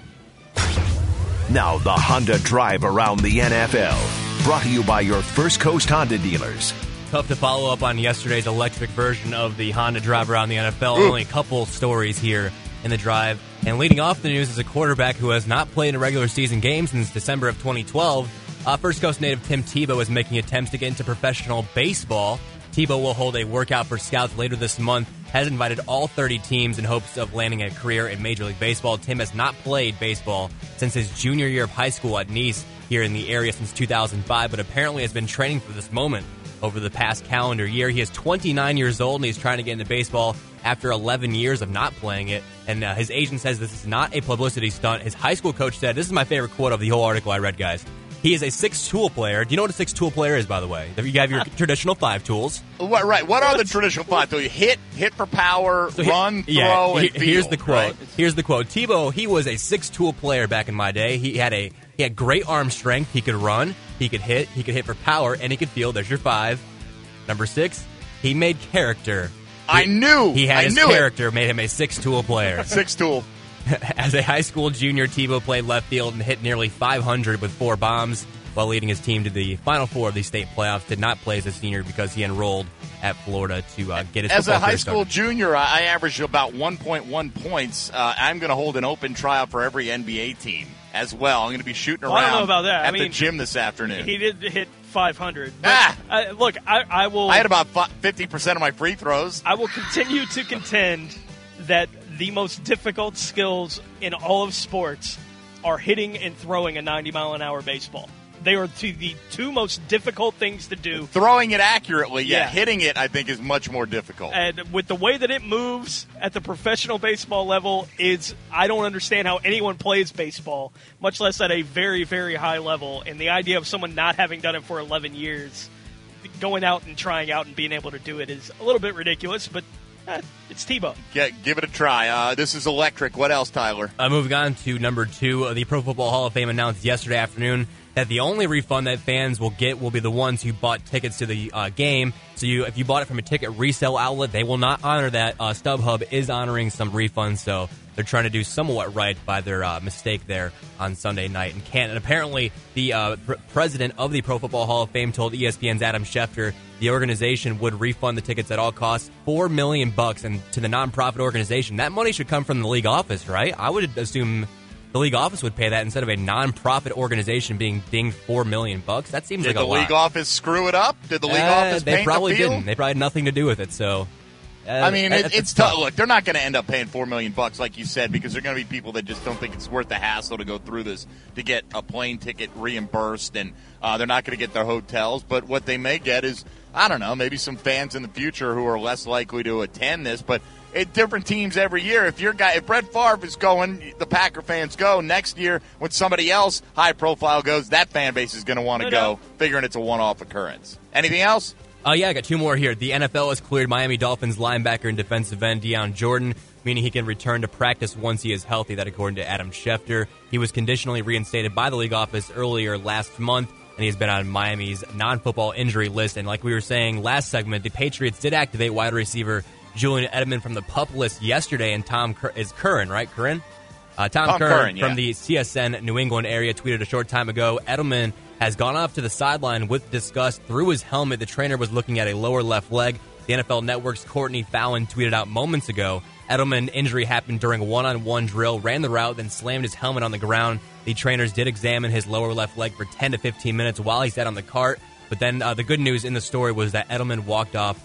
Now the Honda Drive around the NFL. Brought to you by your First Coast Honda dealers. Tough to follow up on yesterday's electric version of the Honda Drive around the NFL. Ooh. Only a couple stories here in the drive. And leading off the news is a quarterback who has not played in a regular season game since December of 2012. First Coast native Tim Tebow is making attempts to get into professional baseball. Tebow will hold a workout for scouts later this month, has invited all 30 teams in hopes of landing a career in Major League Baseball. Tim has not played baseball since his junior year of high school at Nice here in the area since 2005, but apparently has been training for this moment over the past calendar year. He is 29 years old, and he's trying to get into baseball after 11 years of not playing it. And his agent says this is not a publicity stunt. His high school coach said, this is my favorite quote of the whole article I read, guys. He is a six-tool player. Do you know what a six-tool player is, by the way? You have your traditional five tools. Right. What are the traditional five tools? You hit for power, run, throw, and field. Here's the quote. Right? Here's the quote. Tebow, he was a six-tool player back in my day. He had great arm strength. He could run. He could hit for power, and he could field. There's your five. Number 6, he made character. I knew. He had his character made him a six-tool player. Six-tool. As a high school junior, Tebow played left field and hit nearly 500 with 4 bombs while leading his team to the Final Four of the state playoffs. Did not play as a senior because he enrolled at Florida to get his As a high school junior, I averaged about 1.1 points. I'm going to hold an open tryout for every NBA team as well. I'm going to be shooting around I don't know about that. at the gym this afternoon. He did hit 500. Look, I will. I had about 50% of my free throws. I will continue to contend that the most difficult skills in all of sports are hitting and throwing a 90-mile-an-hour baseball. They are the two most difficult things to do. Throwing it accurately, hitting it, I think, is much more difficult. And with the way that it moves at the professional baseball level, I don't understand how anyone plays baseball, much less at a very, very high level. And the idea of someone not having done it for 11 years, going out and trying out and being able to do it is a little bit ridiculous, but it's Tebow. Yeah, give it a try. This is electric. What else, Tyler? Moving on to number 2, the Pro Football Hall of Fame announced yesterday afternoon that the only refund that fans will get will be the ones who bought tickets to the game. So if you bought it from a ticket resale outlet, they will not honor that. StubHub is honoring some refunds, so they're trying to do somewhat right by their mistake there on Sunday night in Canton. And apparently, the president of the Pro Football Hall of Fame told ESPN's Adam Schefter the organization would refund the tickets at all costs, $4 million, and to the nonprofit organization. That money should come from the league office, right? I would assume the league office would pay that instead of a non-profit organization being dinged $4 million. That seems like a lot. Did the league office screw it up? Did the league office paint the field? They probably didn't. They probably had nothing to do with it. So, I mean, it's tough. Look, they're not going to end up paying $4 million, like you said, because there are going to be people that just don't think it's worth the hassle to go through this to get a plane ticket reimbursed, and they're not going to get their hotels. But what they may get is, I don't know, maybe some fans in the future who are less likely to attend this, but different teams every year. If Brett Favre is going, the Packer fans go. Next year, when somebody else high profile goes, that fan base is going to want to go, figuring it's a one-off occurrence. Anything else? I got 2 more here. The NFL has cleared Miami Dolphins linebacker and defensive end Deion Jordan, meaning he can return to practice once he is healthy. That according to Adam Schefter. He was conditionally reinstated by the league office earlier last month, and he's been on Miami's non-football injury list. And like we were saying last segment, the Patriots did activate wide receiver Julian Edelman from the PUP list yesterday, and Tom Curran, right? Curran? Tom Curran from the CSN New England area tweeted a short time ago, Edelman has gone off to the sideline with disgust. Through his helmet, the trainer was looking at a lower left leg. The NFL Network's Courtney Fallon tweeted out moments ago, Edelman injury happened during a one-on-one drill, ran the route, then slammed his helmet on the ground. The trainers did examine his lower left leg for 10 to 15 minutes while he sat on the cart. But then the good news in the story was that Edelman walked off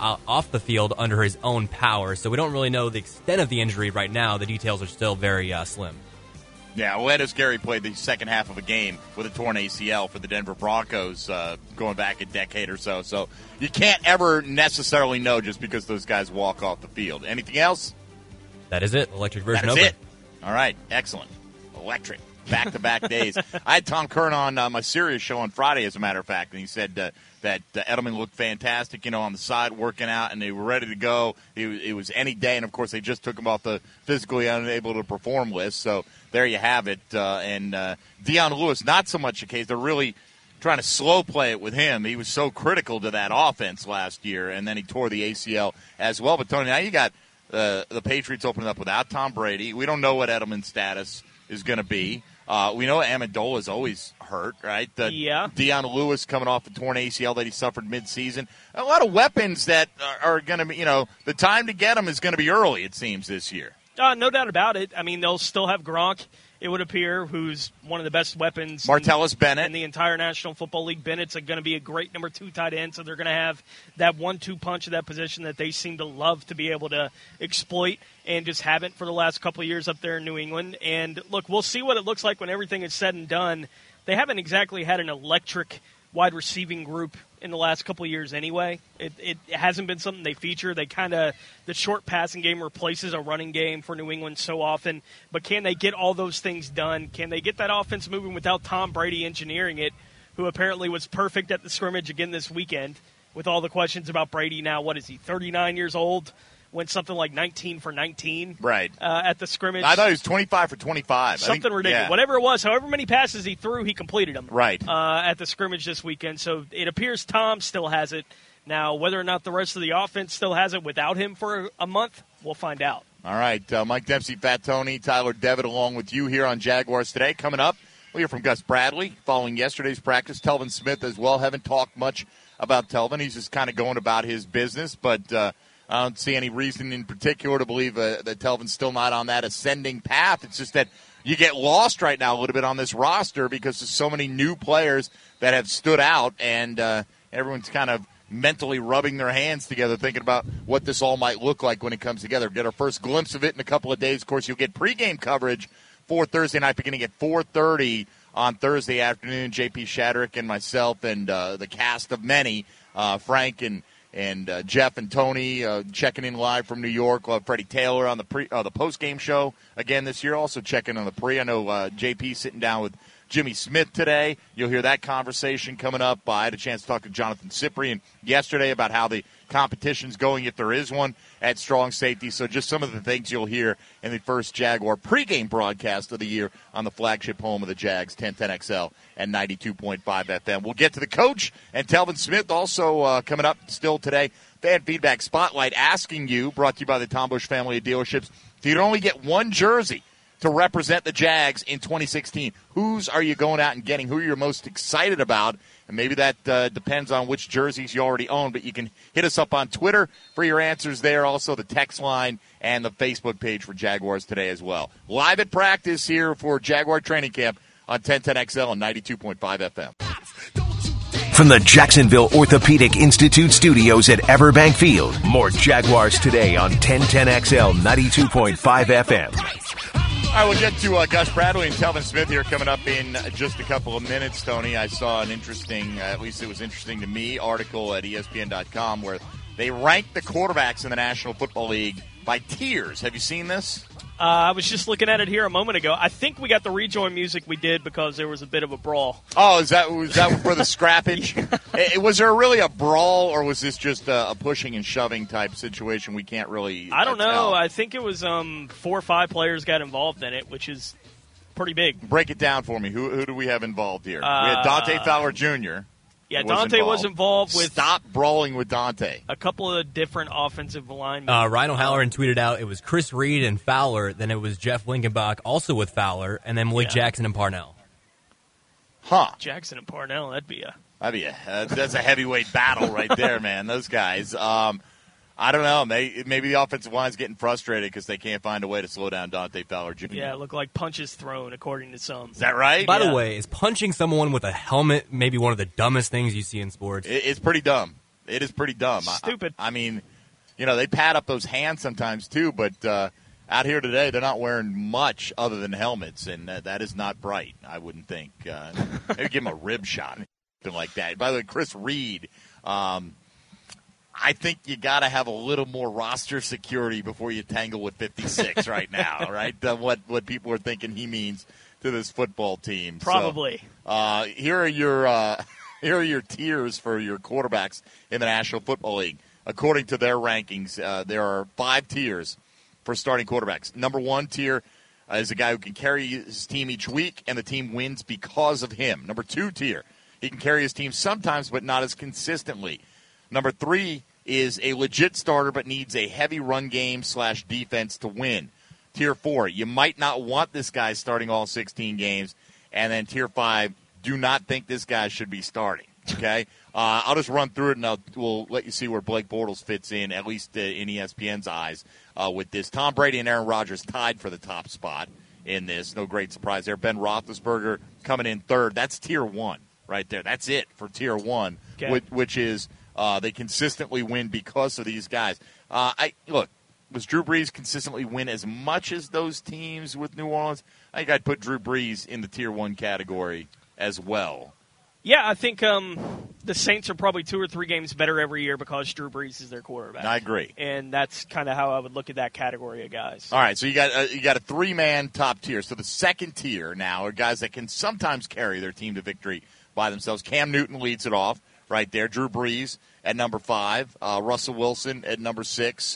the field under his own power. So we don't really know the extent of the injury right now. The details are still very slim. Yeah, well, Ed Gary played the second half of a game with a torn ACL for the Denver Broncos going back a decade or so. So you can't ever necessarily know just because those guys walk off the field. Anything else? That is it. Electric version That over. is it. All right, excellent. Electric. Back-to-back days. I had Tom Curran on my Sirius show on Friday, as a matter of fact, and he said that Edelman looked fantastic, on the side working out, and they were ready to go. It was any day, and, of course, they just took him off the physically unable to perform list. So there you have it. And Deion Lewis, not so much the case. They're really trying to slow play it with him. He was so critical to that offense last year, and then he tore the ACL as well. But, Tony, now you got the Patriots opening up without Tom Brady. We don't know what Edelman's status is going to be. We know Amendola is always hurt, right? Deion Lewis coming off a torn ACL that he suffered midseason. A lot of weapons that are going to be, the time to get them is going to be early, it seems, this year. No doubt about it. I mean, they'll still have Gronk, it would appear, who's one of the best weapons. Martellus Bennett. In the entire National Football League. Bennett's going to be a great number 2 tight end, so they're going to have that 1-2 punch at that position that they seem to love to be able to exploit and just haven't for the last couple of years up there in New England. And, look, we'll see what it looks like when everything is said and done. They haven't exactly had an electric wide receiving group in the last couple of years anyway. It hasn't been something they feature. They the short passing game replaces a running game for New England so often. But can they get all those things done? Can they get that offense moving without Tom Brady engineering it, who apparently was perfect at the scrimmage again this weekend with all the questions about Brady now? What is he, 39 years old? Went something like 19 for 19 right. At the scrimmage. I thought he was 25 for 25. Something ridiculous. Yeah. Whatever it was, however many passes he threw, he completed them. Right. At the scrimmage this weekend. So it appears Tom still has it. Now, whether or not the rest of the offense still has it without him for a month, we'll find out. All right. Mike Dempsey, Fat Tony, Tyler Devitt along with you here on Jaguars Today. Coming up, we'll hear from Gus Bradley following yesterday's practice. Telvin Smith as well. Haven't talked much about Telvin. He's just kind of going about his business, but I don't see any reason in particular to believe that Telvin's still not on that ascending path. It's just that you get lost right now a little bit on this roster because there's so many new players that have stood out, and everyone's kind of mentally rubbing their hands together thinking about what this all might look like when it comes together. Get our first glimpse of it in a couple of days. Of course, you'll get pregame coverage for Thursday night beginning at 4:30 on Thursday afternoon. J.P. Shadrick and myself and the cast of many, Frank and Jeff and Tony checking in live from New York. We'll have Freddie Taylor on the post-game show again this year, also checking on the pre. I know JP sitting down with Jimmy Smith today. You'll hear that conversation coming up. I had a chance to talk to Jonathan Cyprian yesterday about how the competition's going, if there is one, at strong safety. So just some of the things you'll hear in the first Jaguar pregame broadcast of the year on the flagship home of the Jags, 1010XL and 92.5 FM. We'll get to the coach and Telvin Smith also coming up still today. Fan Feedback Spotlight asking you, brought to you by the Tom Bush family of dealerships, if you'd only get one jersey to represent the Jags in 2016, whose are you going out and getting? Who are you most excited about? And maybe that depends on which jerseys you already own, but you can hit us up on Twitter for your answers there. Also, the text line and the Facebook page for Jaguars Today as well. Live at practice here for Jaguar Training Camp on 1010XL and 92.5 FM. From the Jacksonville Orthopedic Institute studios at Everbank Field, more Jaguars Today on 1010XL 92.5 FM. All right, we'll get to Gus Bradley and Telvin Smith here coming up in just a couple of minutes, Tony. I saw an interesting, at least it was interesting to me, article at ESPN.com where they ranked the quarterbacks in the National Football League by tiers. Have you seen this? I was just looking at it here a moment ago. I think we got the rejoin music we did because there was a bit of a brawl. Oh, was that for the scrappage? Was there really a brawl, or was this just a pushing and shoving type situation? We can't really I don't know. tell. I think it was 4 or 5 players got involved in it, which is pretty big. Break it down for me. Who do we have involved here? We had Dante Fowler Jr., Yeah, Dante was involved with... Stop brawling with Dante. A couple of different offensive linemen. Ryan O'Halloran tweeted out it was Chris Reed and Fowler, then it was Jeff Linkenbach also with Fowler, and then Malik Jackson and Parnell. Huh. Jackson and Parnell, that'd be that's a heavyweight battle right there, man. Those guys. I don't know. Maybe the offensive line's getting frustrated because they can't find a way to slow down Dante Fowler Jr. Yeah, it looked like punches thrown, according to some. Is that right? By the way, is punching someone with a helmet maybe one of the dumbest things you see in sports? It's pretty dumb. It is pretty dumb. Stupid. I mean, they pad up those hands sometimes too, but out here today they're not wearing much other than helmets, and that is not bright, I wouldn't think. Maybe give him a rib shot, something like that. By the way, Chris Reed, I think you got to have a little more roster security before you tangle with 56 right now, right? What people are thinking he means to this football team. Probably. So, here are your tiers for your quarterbacks in the National Football League. According to their rankings, there are 5 tiers for starting quarterbacks. Number 1 tier is a guy who can carry his team each week, and the team wins because of him. Number 2 tier, He can carry his team sometimes, but not as consistently. Number 3 is a legit starter, but needs a heavy run game / defense to win. Tier 4, you might not want this guy starting all 16 games. And then Tier 5, do not think this guy should be starting. Okay? I'll just run through it, and we'll let you see where Blake Bortles fits in, at least in ESPN's eyes, with this. Tom Brady and Aaron Rodgers tied for the top spot in this. No great surprise there. Ben Roethlisberger coming in third. That's Tier 1 right there. That's it for Tier 1, okay. which is they consistently win because of these guys. Look, does Drew Brees consistently win as much as those teams with New Orleans? I think I'd put Drew Brees in the Tier 1 category as well. Yeah, I think the Saints are probably 2 or 3 games better every year because Drew Brees is their quarterback. I agree. And that's kind of how I would look at that category of guys. All right, so you got a 3-man top tier. So the second tier now are guys that can sometimes carry their team to victory by themselves. Cam Newton leads it off right there. Drew Brees at number 5. Russell Wilson at number 6.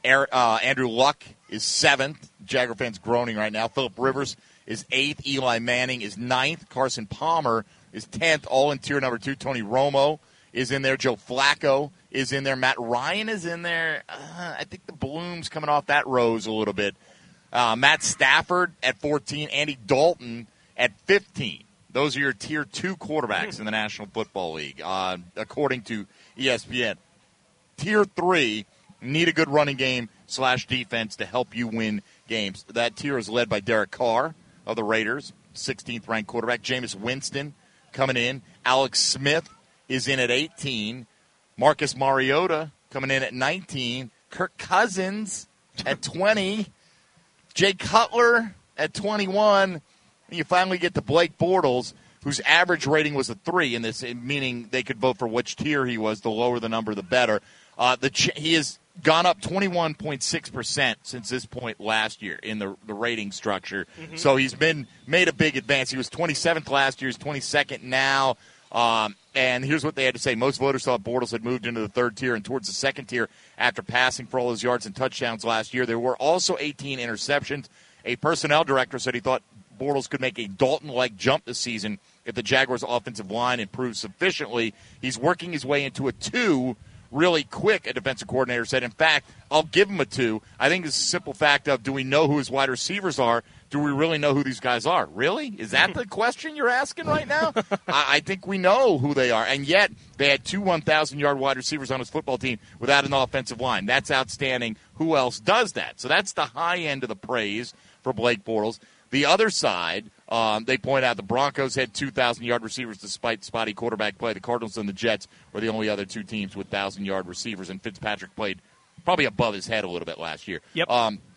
Andrew Luck is 7th. Jaguar fans groaning right now. Phillip Rivers is 8th. Eli Manning is 9th. Carson Palmer is 10th, all in tier number 2. Tony Romo is in there. Joe Flacco is in there. Matt Ryan is in there. I think the bloom's coming off that rose a little bit. Matt Stafford at 14. Andy Dalton at 15. Those are your tier 2 quarterbacks in the National Football League, according to ESPN. Tier 3, need a good running game / defense to help you win games. That tier is led by Derek Carr of the Raiders, 16th ranked quarterback. Jameis Winston coming in. Alex Smith is in at 18. Marcus Mariota coming in at 19. Kirk Cousins at 20. Jay Cutler at 21. And you finally get to Blake Bortles, whose average rating was a 3 in this, meaning they could vote for which tier he was. The lower the number, the better. He has gone up 21.6% since this point last year in the rating structure. Mm-hmm. So he's made a big advance. He was 27th last year. He's 22nd now. And here's what they had to say. Most voters thought Bortles had moved into the 3rd tier and towards the 2nd tier after passing for all his yards and touchdowns last year. There were also 18 interceptions. A personnel director said he thought Bortles could make a Dalton-like jump this season if the Jaguars' offensive line improves sufficiently. He's working his way into a 2 really quick, a defensive coordinator said. In fact, I'll give him a 2. I think it's a simple fact of, do we know who his wide receivers are? Do we really know who these guys are? Really? Is that the question you're asking right now? I think we know who they are. And yet, they had 2 1,000-yard wide receivers on his football team without an offensive line. That's outstanding. Who else does that? So that's the high end of the praise for Blake Bortles. The other side, they point out the Broncos had 2,000-yard receivers despite spotty quarterback play. The Cardinals and the Jets were the only other 2 teams with 1,000-yard receivers, and Fitzpatrick played probably above his head a little bit last year. Yep.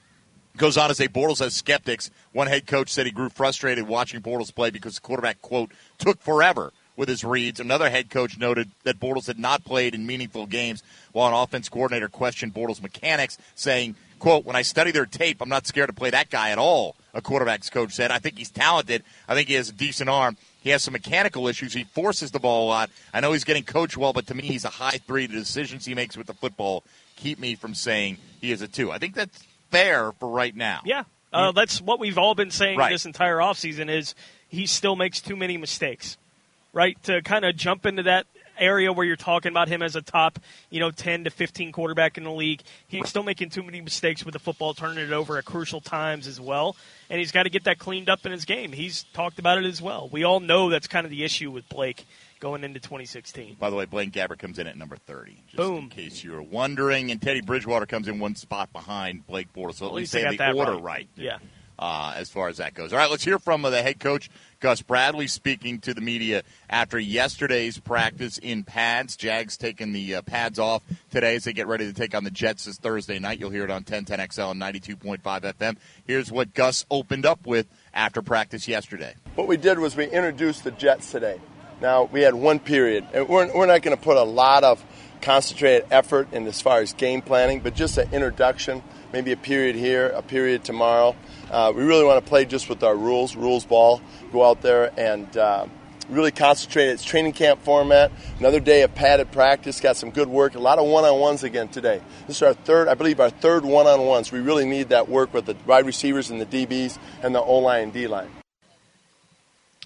Goes on to say Bortles has skeptics. One head coach said he grew frustrated watching Bortles play because the quarterback, quote, took forever with his reads. Another head coach noted that Bortles had not played in meaningful games, while an offense coordinator questioned Bortles' mechanics, saying, quote, when I study their tape, I'm not scared to play that guy at all, a quarterback's coach said. I think he's talented. I think he has a decent arm. He has some mechanical issues. He forces the ball a lot. I know he's getting coached well, but to me he's a high 3. The decisions he makes with the football keep me from saying he is a 2. I think that's fair for right now. Yeah. That's what we've all been saying this entire offseason is he still makes too many mistakes, right? To kind of jump into that area where you're talking about him as a top, 10 to 15 quarterback in the league. He's still making too many mistakes with the football, turning it over at crucial times as well. And he's got to get that cleaned up in his game. He's talked about it as well. We all know that's kind of the issue with Blake going into 2016. By the way, Blaine Gabbert comes in at number 30. Just Boom. In case you were wondering. And Teddy Bridgewater comes in 1 spot behind Blake Bortles. So at least they have the order right. Yeah. As far as that goes. All right, let's hear from the head coach, Gus Bradley, speaking to the media after yesterday's practice in pads. Jags taking the pads off today as they get ready to take on the Jets this Thursday night. You'll hear it on 1010XL and 92.5 FM. Here's what Gus opened up with after practice yesterday. What we did was we introduced the Jets today. Now, we had 1 period, and we're not going to put a lot of concentrated effort in as far as game planning, but just an introduction, maybe a period here, a period tomorrow. We really want to play just with our rules ball, go out there and really concentrate. It's training camp format, another day of padded practice, got some good work, a lot of one-on-ones again today. This is our third one-on-ones. We really need that work with the wide receivers and the DBs and the O-line and D-line.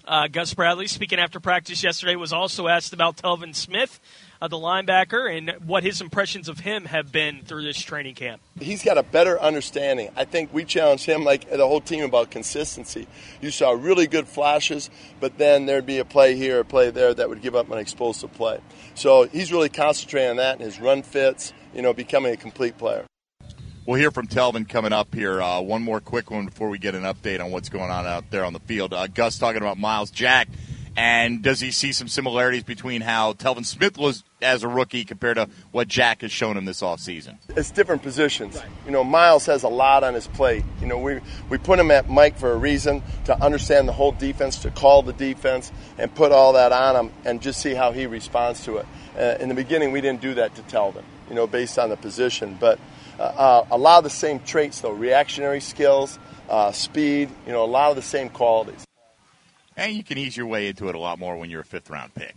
Gus Bradley, speaking after practice yesterday, was also asked about Telvin Smith, the linebacker, and what his impressions of him have been through this training camp. He's got a better understanding. I think we challenged him, like the whole team, about consistency. You saw really good flashes, but then there'd be a play here, a play there that would give up an explosive play. So he's really concentrating on that, and his run fits, becoming a complete player. We'll hear from Telvin coming up here. One more quick one before we get an update on what's going on out there on the field. Gus talking about Myles Jack, and does he see some similarities between how Telvin Smith was as a rookie compared to what Jack has shown him this offseason? It's different positions. Myles has a lot on his plate. We put him at Mike for a reason, to understand the whole defense, to call the defense, and put all that on him and just see how he responds to it. In the beginning, we didn't do that to Telvin, based on the position. But a lot of the same traits, though, reactionary skills, speed, a lot of the same qualities. And you can ease your way into it a lot more when you're a fifth-round pick,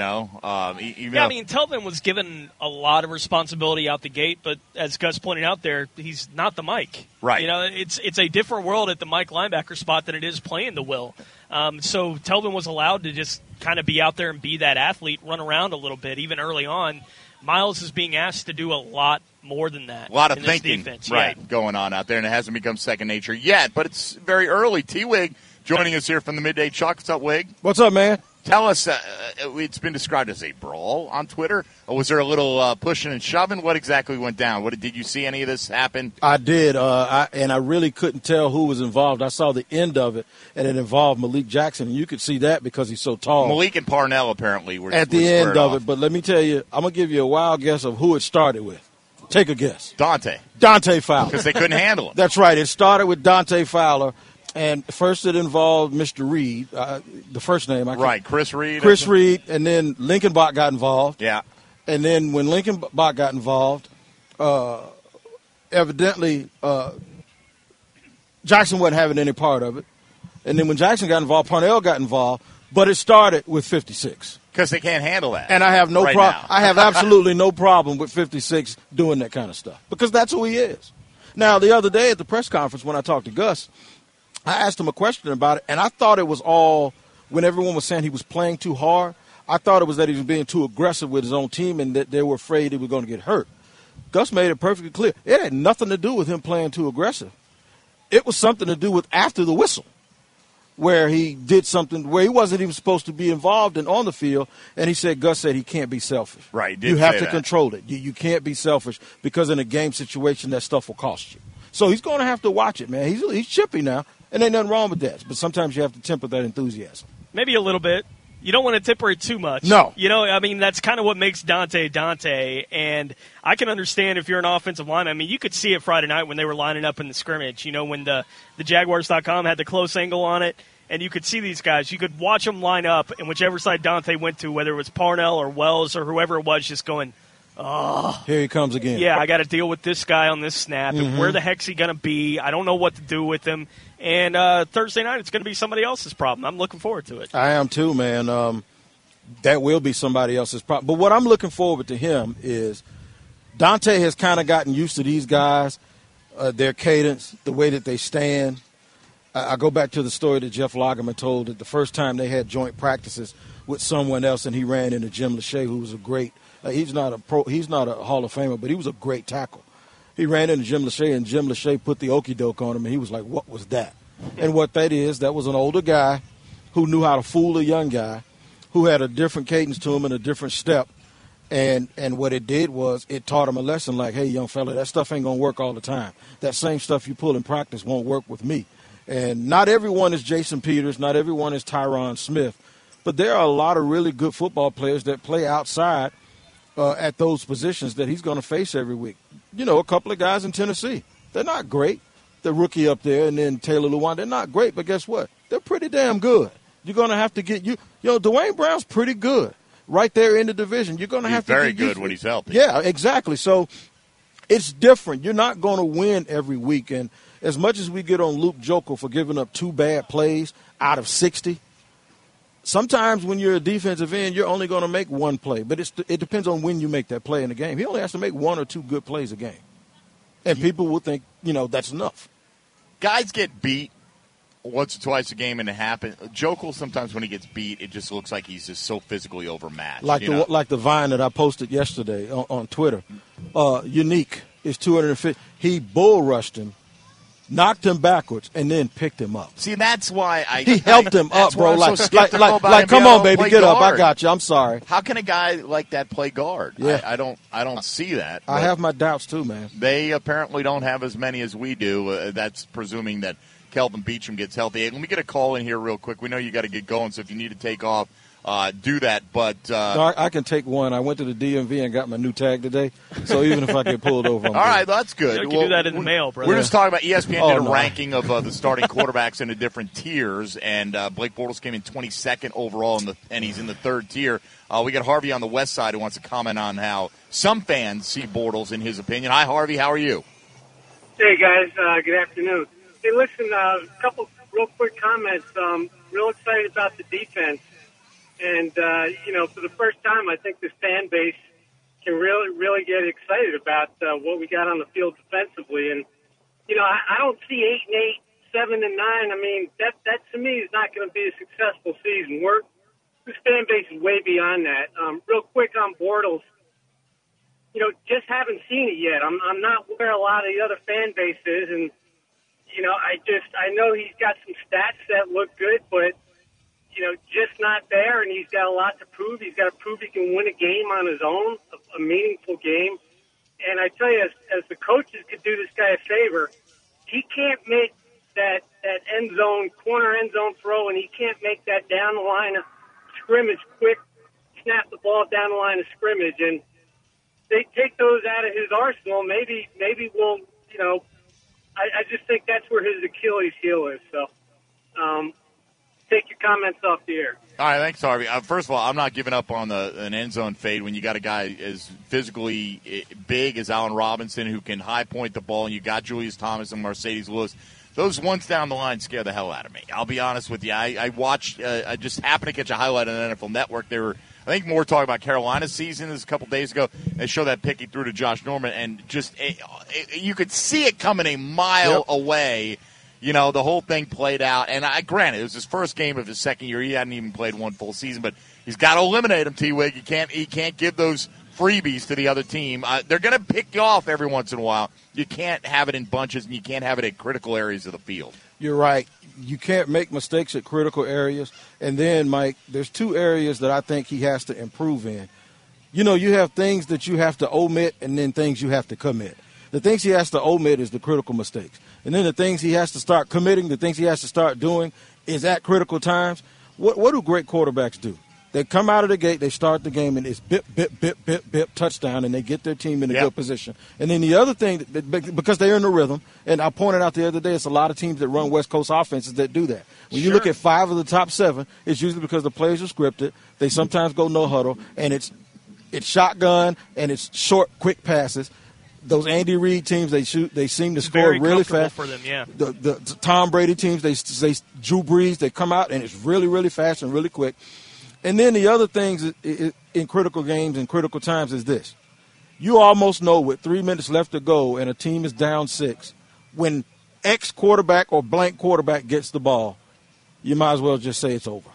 Telvin was given a lot of responsibility out the gate, but as Gus pointed out there, he's not the Mike. Right. It's a different world at the Mike linebacker spot than it is playing the Will. So Telvin was allowed to just kind of be out there and be that athlete, run around a little bit, even early on. Myles is being asked to do a lot more than that. A lot of in thinking, defense. right, going on out there, and it hasn't become second nature yet, but it's very early. T-Wig joining us here from the Midday Chuck. What's up, Wig? What's up, man? Tell us, it's been described as a brawl on Twitter. Or was there a little pushing and shoving? What exactly went down? Did you see any of this happen? I did, and I really couldn't tell who was involved. I saw the end of it, and it involved Malik Jackson, and you could see that because he's so tall. Malik and Parnell apparently were at the end of it. But let me tell you, I'm going to give you a wild guess of who it started with. Take a guess. Dante Fowler. Because they couldn't handle him. That's right. It started with Dante Fowler. And first it involved Mr. Reed, the first name. Chris Reed. Chris Reed, and then Lincoln Bach got involved. Yeah. And then when Lincoln Bach got involved, evidently Jackson wasn't having any part of it. And then when Jackson got involved, Parnell got involved. But it started with 56. Because they can't handle that. And I have no problem. I have absolutely no problem with 56 doing that kind of stuff. Because that's who he is. Now, the other day at the press conference when I talked to Gus, I asked him a question about it, and I thought it was all, when everyone was saying he was playing too hard, I thought it was that he was being too aggressive with his own team and that they were afraid he was going to get hurt. Gus made it perfectly clear. It had nothing to do with him playing too aggressive. It was something to do with after the whistle, where he did something where he wasn't even supposed to be involved and on the field, and Gus said he can't be selfish. Right. You have to control it. You can't be selfish because in a game situation that stuff will cost you. So he's going to have to watch it, man. He's chippy now. And ain't nothing wrong with that. But sometimes you have to temper that enthusiasm. Maybe a little bit. You don't want to temper it too much. No. That's kind of what makes Dante. And I can understand if you're an offensive lineman. I mean, you could see it Friday night when they were lining up in the scrimmage. When the Jaguars.com had the close angle on it. And you could see these guys. You could watch them line up. And whichever side Dante went to, whether it was Parnell or Wells or whoever it was, just going, oh. Here he comes again. Yeah, I got to deal with this guy on this snap. And where the heck's he going to be? I don't know what to do with him. And Thursday night, it's going to be somebody else's problem. I'm looking forward to it. I am too, man. That will be somebody else's problem. But what I'm looking forward to him is Dante has kind of gotten used to these guys, their cadence, the way that they stand. I go back to the story that Jeff Lagerman told that the first time they had joint practices with someone else, and he ran into Jim Lachey, who was a great he's not a Hall of Famer, but he was a great tackle. He ran into Jim Lachey, and Jim Lachey put the okie doke on him, and he was like, what was that? And what that was an older guy who knew how to fool a young guy, who had a different cadence to him and a different step. And what it did was it taught him a lesson like, hey, young fella, that stuff ain't going to work all the time. That same stuff you pull in practice won't work with me. And not everyone is Jason Peters. Not everyone is Tyron Smith. But there are a lot of really good football players that play outside at those positions that he's going to face every week. A couple of guys in Tennessee, they're not great. The rookie up there and then Taylor Lewan, they're not great, but guess what? They're pretty damn good. You're going to have to get Dwayne Brown's pretty good right there in the division. You're going to have to very good when he's healthy. Yeah, exactly. So it's different. You're not going to win every week. And as much as we get on Luke Jokel for giving up 2 bad plays out of 60, sometimes when you're a defensive end, you're only going to make 1 play. But it depends on when you make that play in the game. He only has to make 1 or 2 good plays a game. And people will think, that's enough. Guys get beat once or twice a game, and it happens. Jokel, sometimes when he gets beat, it just looks like he's just so physically overmatched. Like the vine that I posted yesterday on Twitter. Unique is 250. He bull rushed him, knocked him backwards, and then picked him up. See, that's why he helped him up, bro. Like, come on, baby, get up. I got you. I'm sorry. How can a guy like that play guard? Yeah. I don't see that. I have my doubts too, man. They apparently don't have as many as we do. That's presuming that Kelvin Beachum gets healthy. Hey, let me get a call in here real quick. We know you got to get going, so if you need to take off, do that. But no, I can take one. I went to the DMV and got my new tag today, so even if I get pulled over, I'm all right, that's good. You can do that in the mail, brother. We're just talking about ESPN did a ranking of the starting quarterbacks into different tiers, and Blake Bortles came in 22nd overall, and he's in the third tier. We got Harvey on the west side who wants to comment on how some fans see Bortles in his opinion. Hi, Harvey. How are you? Hey, guys. Good afternoon. Hey, listen, a couple real quick comments. Real excited about the defense. And, for the first time, I think this fan base can really get excited about what we got on the field defensively. And, I don't see 8-8, 7-9. I mean, that to me is not going to be a successful season. This fan base is way beyond that. Real quick on Bortles, just haven't seen it yet. I'm not where a lot of the other fan base is, and I know he's got some stats that look good, but, just not there, and he's got a lot to prove. He's got to prove he can win a game on his own, a meaningful game. And I tell you, as the coaches could do this guy a favor, he can't make that corner end zone throw, and he can't make that down the line of scrimmage quick, snap the ball down the line of scrimmage. And they take those out of his arsenal, maybe we'll, I just think that's where his Achilles heel is. So, take your comments off the air. All right, thanks, Harvey. First of all, I'm not giving up on an end zone fade when you got a guy as physically big as Allen Robinson who can high point the ball, and you got Julius Thomas and Mercedes Lewis. Those ones down the line scare the hell out of me. I'll be honest with you. I watched. I just happened to catch a highlight on the NFL Network. They were, I think, more talking about Carolina's season. This was a couple days ago. They showed that pick he threw to Josh Norman, and just you could see it coming a mile away. The whole thing played out. And granted, it was his first game of his second year. He hadn't even played one full season, but he's got to eliminate him, T-Wig. He can't give those freebies to the other team. They're going to pick you off every once in a while. You can't have it in bunches, and you can't have it at critical areas of the field. You're right. You can't make mistakes at critical areas. And then, Mike, there's two areas that I think he has to improve in. You have things that you have to omit and then things you have to commit. The things he has to omit is the critical mistakes. And then the things he has to start committing, the things he has to start doing is at critical times. What do great quarterbacks do? They come out of the gate, they start the game, and it's bip, bip, bip, bip, bip, touchdown, and they get their team in a good position. And then the other thing, because they're in the rhythm, and I pointed out the other day, it's a lot of teams that run West Coast offenses that do that. When you look at 5 of the top 7, it's usually because the plays are scripted. They sometimes go no huddle, and it's shotgun, and it's short, quick passes. Those Andy Reid teams, they seem to score really fast. For them, yeah. The Tom Brady teams, they Drew Brees, they come out and it's really, really fast and really quick. And then the other things in critical games and critical times is this: you almost know with 3 minutes left to go and a team is down 6, when X quarterback or blank quarterback gets the ball, you might as well just say it's over.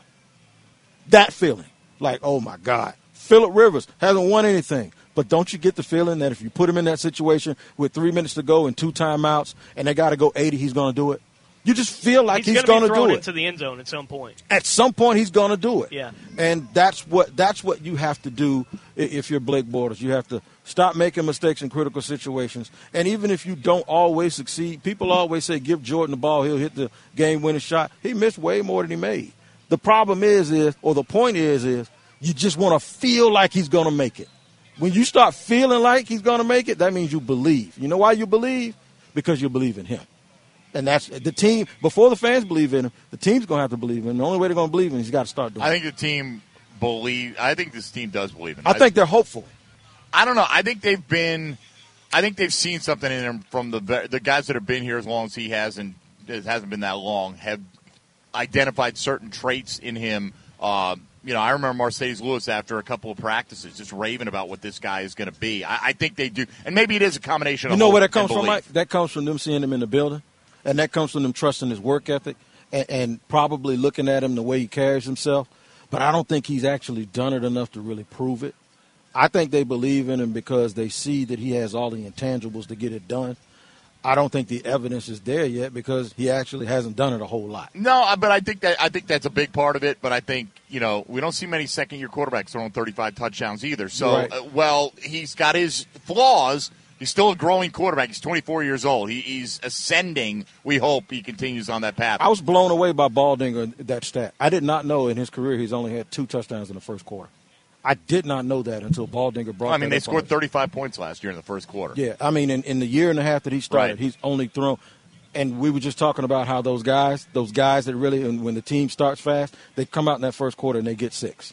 That feeling, like, oh my God, Phillip Rivers hasn't won anything. But don't you get the feeling that if you put him in that situation with 3 minutes to go and 2 timeouts and they got to go 80, he's going to do it? You just feel like he's going to do it. Into the end zone at some point. At some point, he's going to do it. Yeah. And that's what you have to do if you're Blake Bortles. You have to stop making mistakes in critical situations. And even if you don't always succeed, people always say, give Jordan the ball, he'll hit the game-winning shot. He missed way more than he made. The problem is the point is you just want to feel like he's going to make it. When you start feeling like he's going to make it, that means you believe. You know why you believe? Because you believe in him. And that's the team. Before the fans believe in him, the team's going to have to believe in him. The only way they're going to believe in him is he's got to start doing it. I think this team does believe in him. I think they're hopeful. I don't know. I think they've seen something in him from the guys that have been here as long as he has, and it hasn't been that long, have identified certain traits in him. I remember Mercedes Lewis after a couple of practices just raving about what this guy is going to be. I think they do. And maybe it is a combination of You know hope where that comes and from, belief. Mike? That comes from them seeing him in the building, and that comes from them trusting his work ethic, and probably looking at him the way he carries himself. But I don't think he's actually done it enough to really prove it. I think they believe in him because they see that he has all the intangibles to get it done. I don't think the evidence is there yet because he actually hasn't done it a whole lot. No, but I think that's a big part of it. But I think, we don't see many second-year quarterbacks throwing 35 touchdowns either. So, right. He's got his flaws. He's still a growing quarterback. He's 24 years old. He's ascending. We hope he continues on that path. I was blown away by Baldinger, that stat. I did not know in his career he's only had 2 touchdowns in the first quarter. I did not know that until Baldinger brought they scored 35 points last year in the first quarter. Yeah, in the year and a half that he started, He's only thrown. And we were just talking about how those guys that really, when the team starts fast, they come out in that first quarter and they get 6.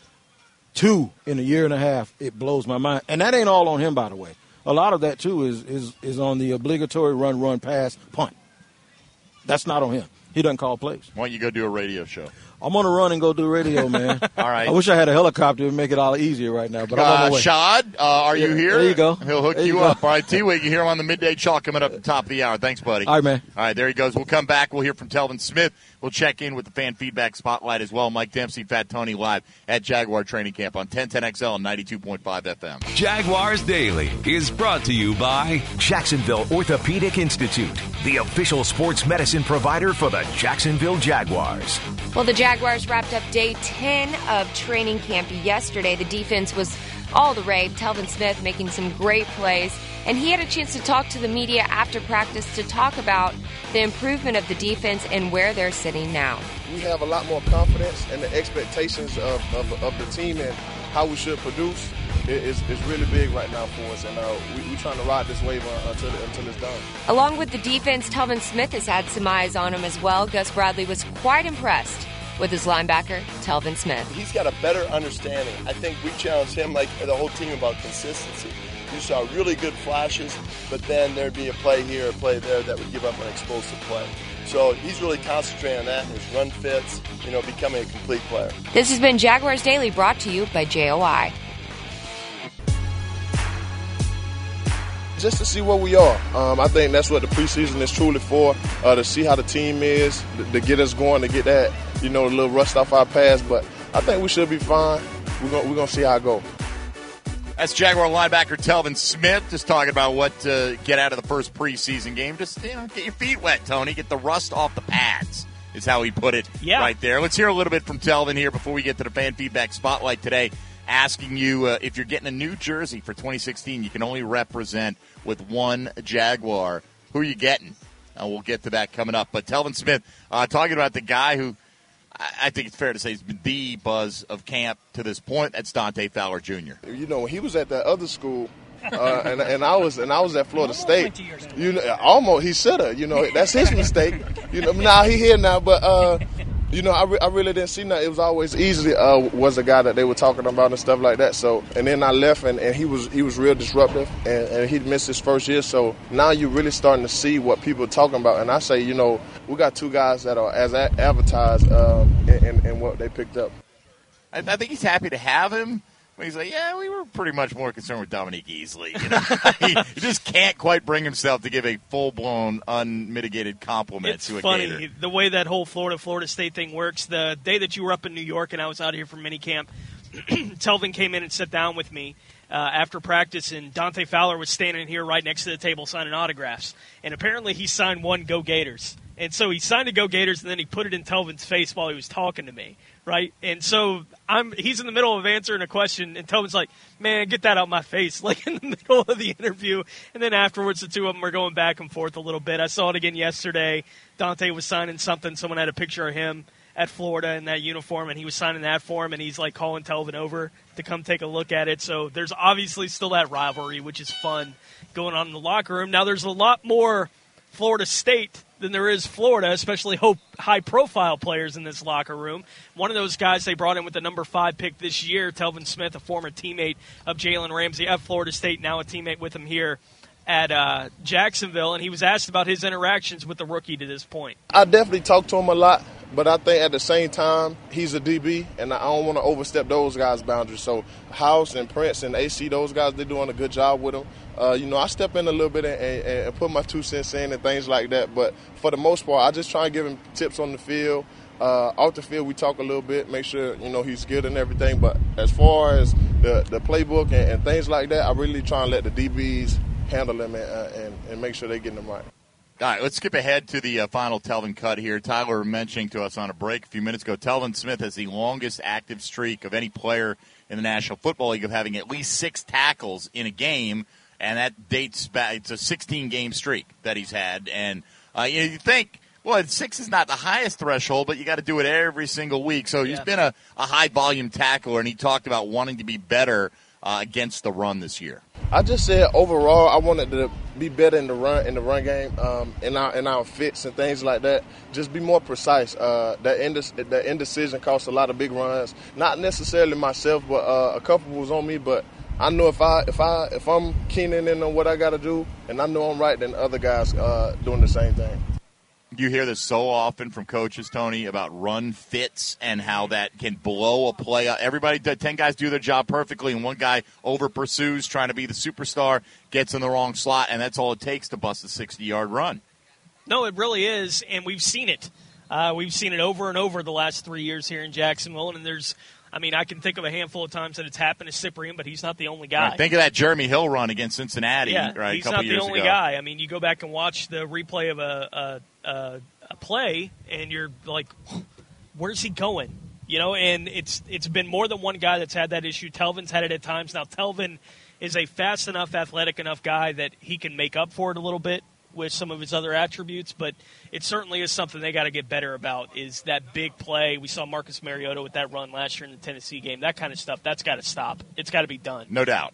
2 in a year and a half, it blows my mind. And that ain't all on him, by the way. A lot of that, too, is on the obligatory run, pass, punt. That's not on him. He doesn't call plays. Why don't you go do a radio show? I'm on a run and go do radio, man. All right. I wish I had a helicopter to make it all easier right now, but I'm on my way. Shad, are you here? There you go. He'll hook you up. All right, T-Wig, you hear him on the Midday Chalk coming up at the top of the hour. Thanks, buddy. All right, man. All right, there he goes. We'll come back. We'll hear from Telvin Smith. We'll check in with the fan feedback spotlight as well. Mike Dempsey, Fat Tony live at Jaguar Training Camp on 1010XL and 92.5 FM. Jaguars Daily is brought to you by Jacksonville Orthopedic Institute, the official sports medicine provider for the Jacksonville Jaguars. Well, the Jaguars wrapped up day 10 of training camp yesterday. The defense was all the rave. Telvin Smith making some great plays. And he had a chance to talk to the media after practice to talk about the improvement of the defense and where they're sitting now. We have a lot more confidence and the expectations of the team and how we should produce is really big right now for us. And we're trying to ride this wave until it's done. Along with the defense, Telvin Smith has had some eyes on him as well. Gus Bradley was quite impressed with his linebacker, Telvin Smith. He's got a better understanding. I think we challenged him, like the whole team, about consistency. You saw really good flashes, but then there'd be a play here, a play there that would give up an explosive play. So he's really concentrating on that, and his run fits, becoming a complete player. This has been Jaguars Daily, brought to you by JOI. Just to see where we are. I think that's what the preseason is truly for, to see how the team is, to get us going, to get that, a little rust off our past. But I think we should be fine. We're gonna see how it goes. That's Jaguar linebacker Telvin Smith just talking about what to get out of the first preseason game. Just get your feet wet, Tony. Get the rust off the pads is how he put it right there. Let's hear a little bit from Telvin here before we get to the fan feedback spotlight today. Asking you if you're getting a new jersey for 2016, you can only represent with one Jaguar. Who are you getting? We'll get to that coming up. But Telvin Smith talking about the guy who I think it's fair to say has been the buzz of camp to this point. That's Dante Fowler Jr. When he was at that other school, and I was at Florida State. Almost he should have. That's his mistake. Now he here now, but I really didn't see nothing. It was always easy. Was the guy that they were talking about and stuff like that. So, and then I left, and he was real disruptive, and he missed his first year. So now you're really starting to see what people are talking about. And I say, we got 2 guys that are as advertised in what they picked up. I think he's happy to have him. He's like, we were pretty much more concerned with Dominique Easley. He just can't quite bring himself to give a full-blown, unmitigated compliment to a Gator. It's funny, the way that whole Florida State thing works. The day that you were up in New York and I was out here for minicamp, Telvin came in and sat down with me after practice, and Dante Fowler was standing here right next to the table signing autographs. And apparently he signed one Go Gators. And so he signed a Go Gators, and then he put it in Telvin's face while he was talking to me, right? And so he's in the middle of answering a question, and Telvin's like, man, get that out my face, like in the middle of the interview. And then afterwards, the 2 of them were going back and forth a little bit. I saw it again yesterday. Dante was signing something. Someone had a picture of him at Florida in that uniform, and he was signing that for him, and he's like calling Telvin over to come take a look at it. So there's obviously still that rivalry, which is fun going on in the locker room. Now there's a lot more Florida State than there is Florida, especially high-profile players in this locker room. One of those guys they brought in with the number 5 pick this year, Telvin Smith, a former teammate of Jalen Ramsey at Florida State, now a teammate with him here at Jacksonville, and he was asked about his interactions with the rookie to this point. I definitely talked to him a lot. But I think at the same time, he's a DB, and I don't want to overstep those guys' boundaries. So House and Prince and AC, those guys, they're doing a good job with him. I step in a little bit and put my 2 cents in and things like that. But for the most part, I just try and give him tips on the field. Off the field, we talk a little bit, make sure, he's good and everything. But as far as the playbook and things like that, I really try and let the DBs handle them and make sure they're getting them right. All right, let's skip ahead to the final Telvin cut here. Tyler mentioning to us on a break a few minutes ago, Telvin Smith has the longest active streak of any player in the National Football League of having at least 6 tackles in a game, and that dates back. It's a 16-game streak that he's had. And you think, well, 6 is not the highest threshold, but you got to do it every single week. So he's been a high-volume tackler, and he talked about wanting to be better against the run this year. I just said overall I wanted to be better in the run game, in our fits and things like that. Just be more precise. The indecision cost a lot of big runs. Not necessarily myself, but a couple was on me. But I know if I'm keening in on what I got to do, and I know I'm right, then other guys doing the same thing. You hear this so often from coaches, Tony, about run fits and how that can blow a play up. 10 guys do their job perfectly, and one guy over-pursues, trying to be the superstar, gets in the wrong slot, and that's all it takes to bust a 60-yard run. No, it really is, and we've seen it. We've seen it over and over the last 3 years here in Jacksonville, and I can think of a handful of times that it's happened to Cyprien, but he's not the only guy. Right. Think of that Jeremy Hill run against Cincinnati, right? He's not the only guy. I mean, you go back and watch the replay of a play, and you're like, where's he going? And it's been more than one guy that's had that issue. Telvin's had it at times. Now, Telvin is a fast enough, athletic enough guy that he can make up for it a little bit with some of his other attributes, but it certainly is something they got to get better about, is that big play. We saw Marcus Mariota with that run last year in the Tennessee game. That kind of stuff, that's got to stop. It's got to be done. No doubt.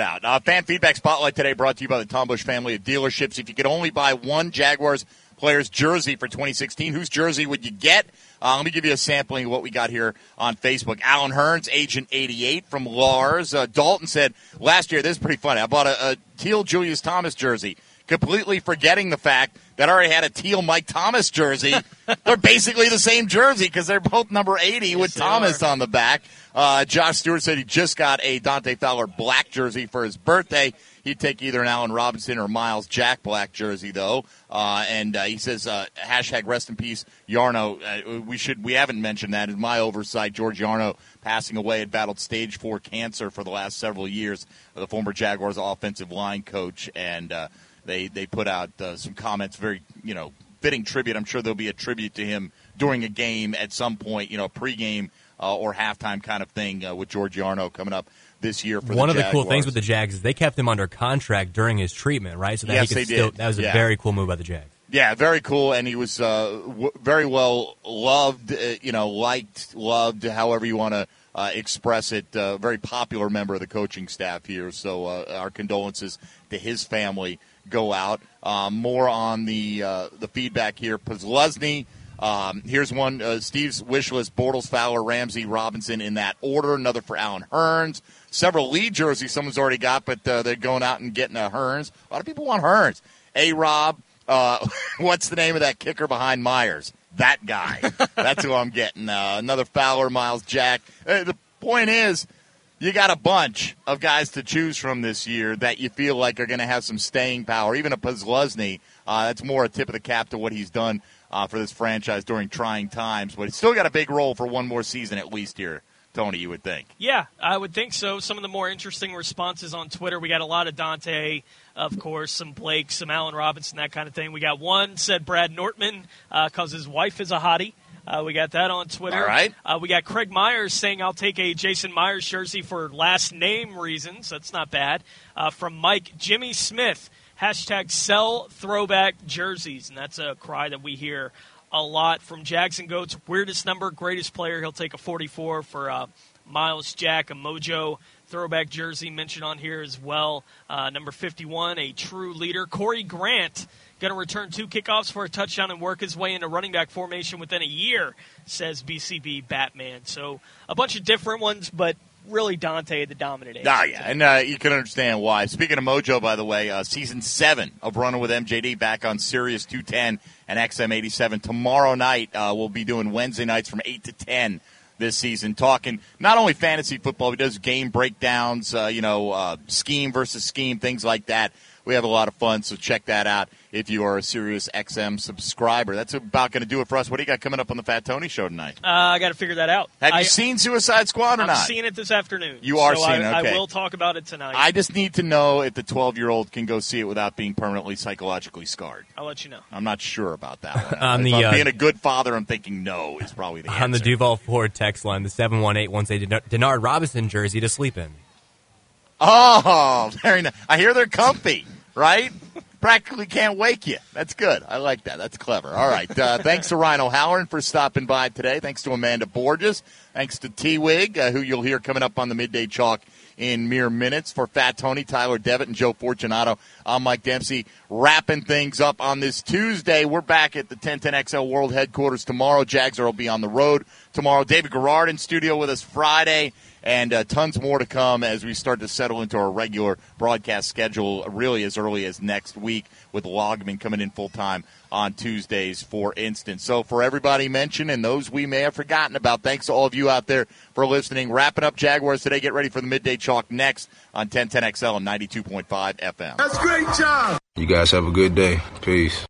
Fan Feedback Spotlight today brought to you by the Tom Bush family of dealerships. If you could only buy one Jaguars player's jersey for 2016, whose jersey would you get? Let me give you a sampling of what we got here on Facebook. Alan Hearns, Agent 88 from Lars. Dalton said, last year, this is pretty funny, I bought a teal Julius Thomas jersey, completely forgetting the fact that I already had a teal Mike Thomas jersey. They're basically the same jersey because they're both number 80 with Thomas on the back. Josh Stewart said he just got a Dante Fowler black jersey for his birthday. He'd take either an Allen Robinson or Miles Jack black jersey, though. And he says, hashtag rest in peace, Yarno. We haven't mentioned that. It's my oversight. George Yarno passing away, had battled stage 4 cancer for the last several years. The former Jaguars offensive line coach, and they put out some comments, very, fitting tribute. I'm sure there'll be a tribute to him during a game at some point, pregame or halftime kind of thing with George Yarno coming up this year for One the of the cool things with the Jags is they kept him under contract during his treatment, right? So that yes, he could they did. That was a very cool move by the Jags. Yeah, very cool, and he was very well loved, liked, loved, however you want to express it. Very popular member of the coaching staff here, so our condolences to his family go out. More on the feedback here. Posluszny, here's one. Steve's wish list: Bortles, Fowler, Ramsey, Robinson in that order. Another for Alan Hearns. Several Lee jerseys someone's already got, but they're going out and getting a Hearns. A lot of people want Hearns. A-Rob, what's the name of that kicker behind Myers? That guy. That's who I'm getting. Another Fowler, Miles Jack. The point is, you got a bunch of guys to choose from this year that you feel like are going to have some staying power. Even a Posluszny, that's more a tip of the cap to what he's done for this franchise during trying times. But he's still got a big role for one more season at least here, Tony, you would think. Yeah, I would think so. Some of the more interesting responses on Twitter, we got a lot of Dante, of course, some Blake, some Allen Robinson, that kind of thing. We got one, said Brad Nortman, because his wife is a hottie. We got that on Twitter. All right. We got Craig Myers saying, I'll take a Jason Myers jersey for last name reasons. That's not bad. From Mike, Jimmy Smith, hashtag sell throwback jerseys. And that's a cry that we hear a lot from Jags and Goats. Weirdest number, greatest player. He'll take a 44 for Miles Jack, a Mojo throwback jersey mentioned on here as well. Number 51, a true leader. Corey Grant going to return 2 kickoffs for a touchdown and work his way into running back formation within a year, says BCB Batman. So a bunch of different ones, but really Dante the dominant age. Yeah, and you can understand why. Speaking of Mojo, by the way, Season 7 of Running with MJD back on Sirius 210 and XM 87. Tomorrow night, we'll be doing Wednesday nights from 8 to 10 this season, talking not only fantasy football, he does game breakdowns, scheme versus scheme, things like that. We have a lot of fun, so check that out if you are a Sirius XM subscriber. That's about going to do it for us. What do you got coming up on the Fat Tony Show tonight? I got to figure that out. Have you seen Suicide Squad or not? I'm seeing it this afternoon. You are seeing it, okay. I will talk about it tonight. I just need to know if the 12-year-old can go see it without being permanently psychologically scarred. I'll let you know. I'm not sure about that one. If I'm being a good father, I'm thinking no is probably the answer. On the Duval Ford text line, the 718 wants a Denard Robinson jersey to sleep in. Oh, very nice. I hear they're comfy, right? Practically can't wake you. That's good. I like that. That's clever. All right. Thanks to Ryan O'Halloran for stopping by today. Thanks to Amanda Borges. Thanks to T-Wig, who you'll hear coming up on the Midday Chalk in mere minutes. For Fat Tony, Tyler Devitt, and Joe Fortunato, I'm Mike Dempsey, wrapping things up on this Tuesday. We're back at the 1010XL World Headquarters tomorrow. Jags will be on the road tomorrow. David Garrard in studio with us Friday. And tons more to come as we start to settle into our regular broadcast schedule really as early as next week, with Logman coming in full-time on Tuesdays, for instance. So for everybody mentioned and those we may have forgotten about, thanks to all of you out there for listening. Wrapping up Jaguars today. Get ready for the Midday Chalk next on 1010XL and 92.5 FM. That's a great job. You guys have a good day. Peace.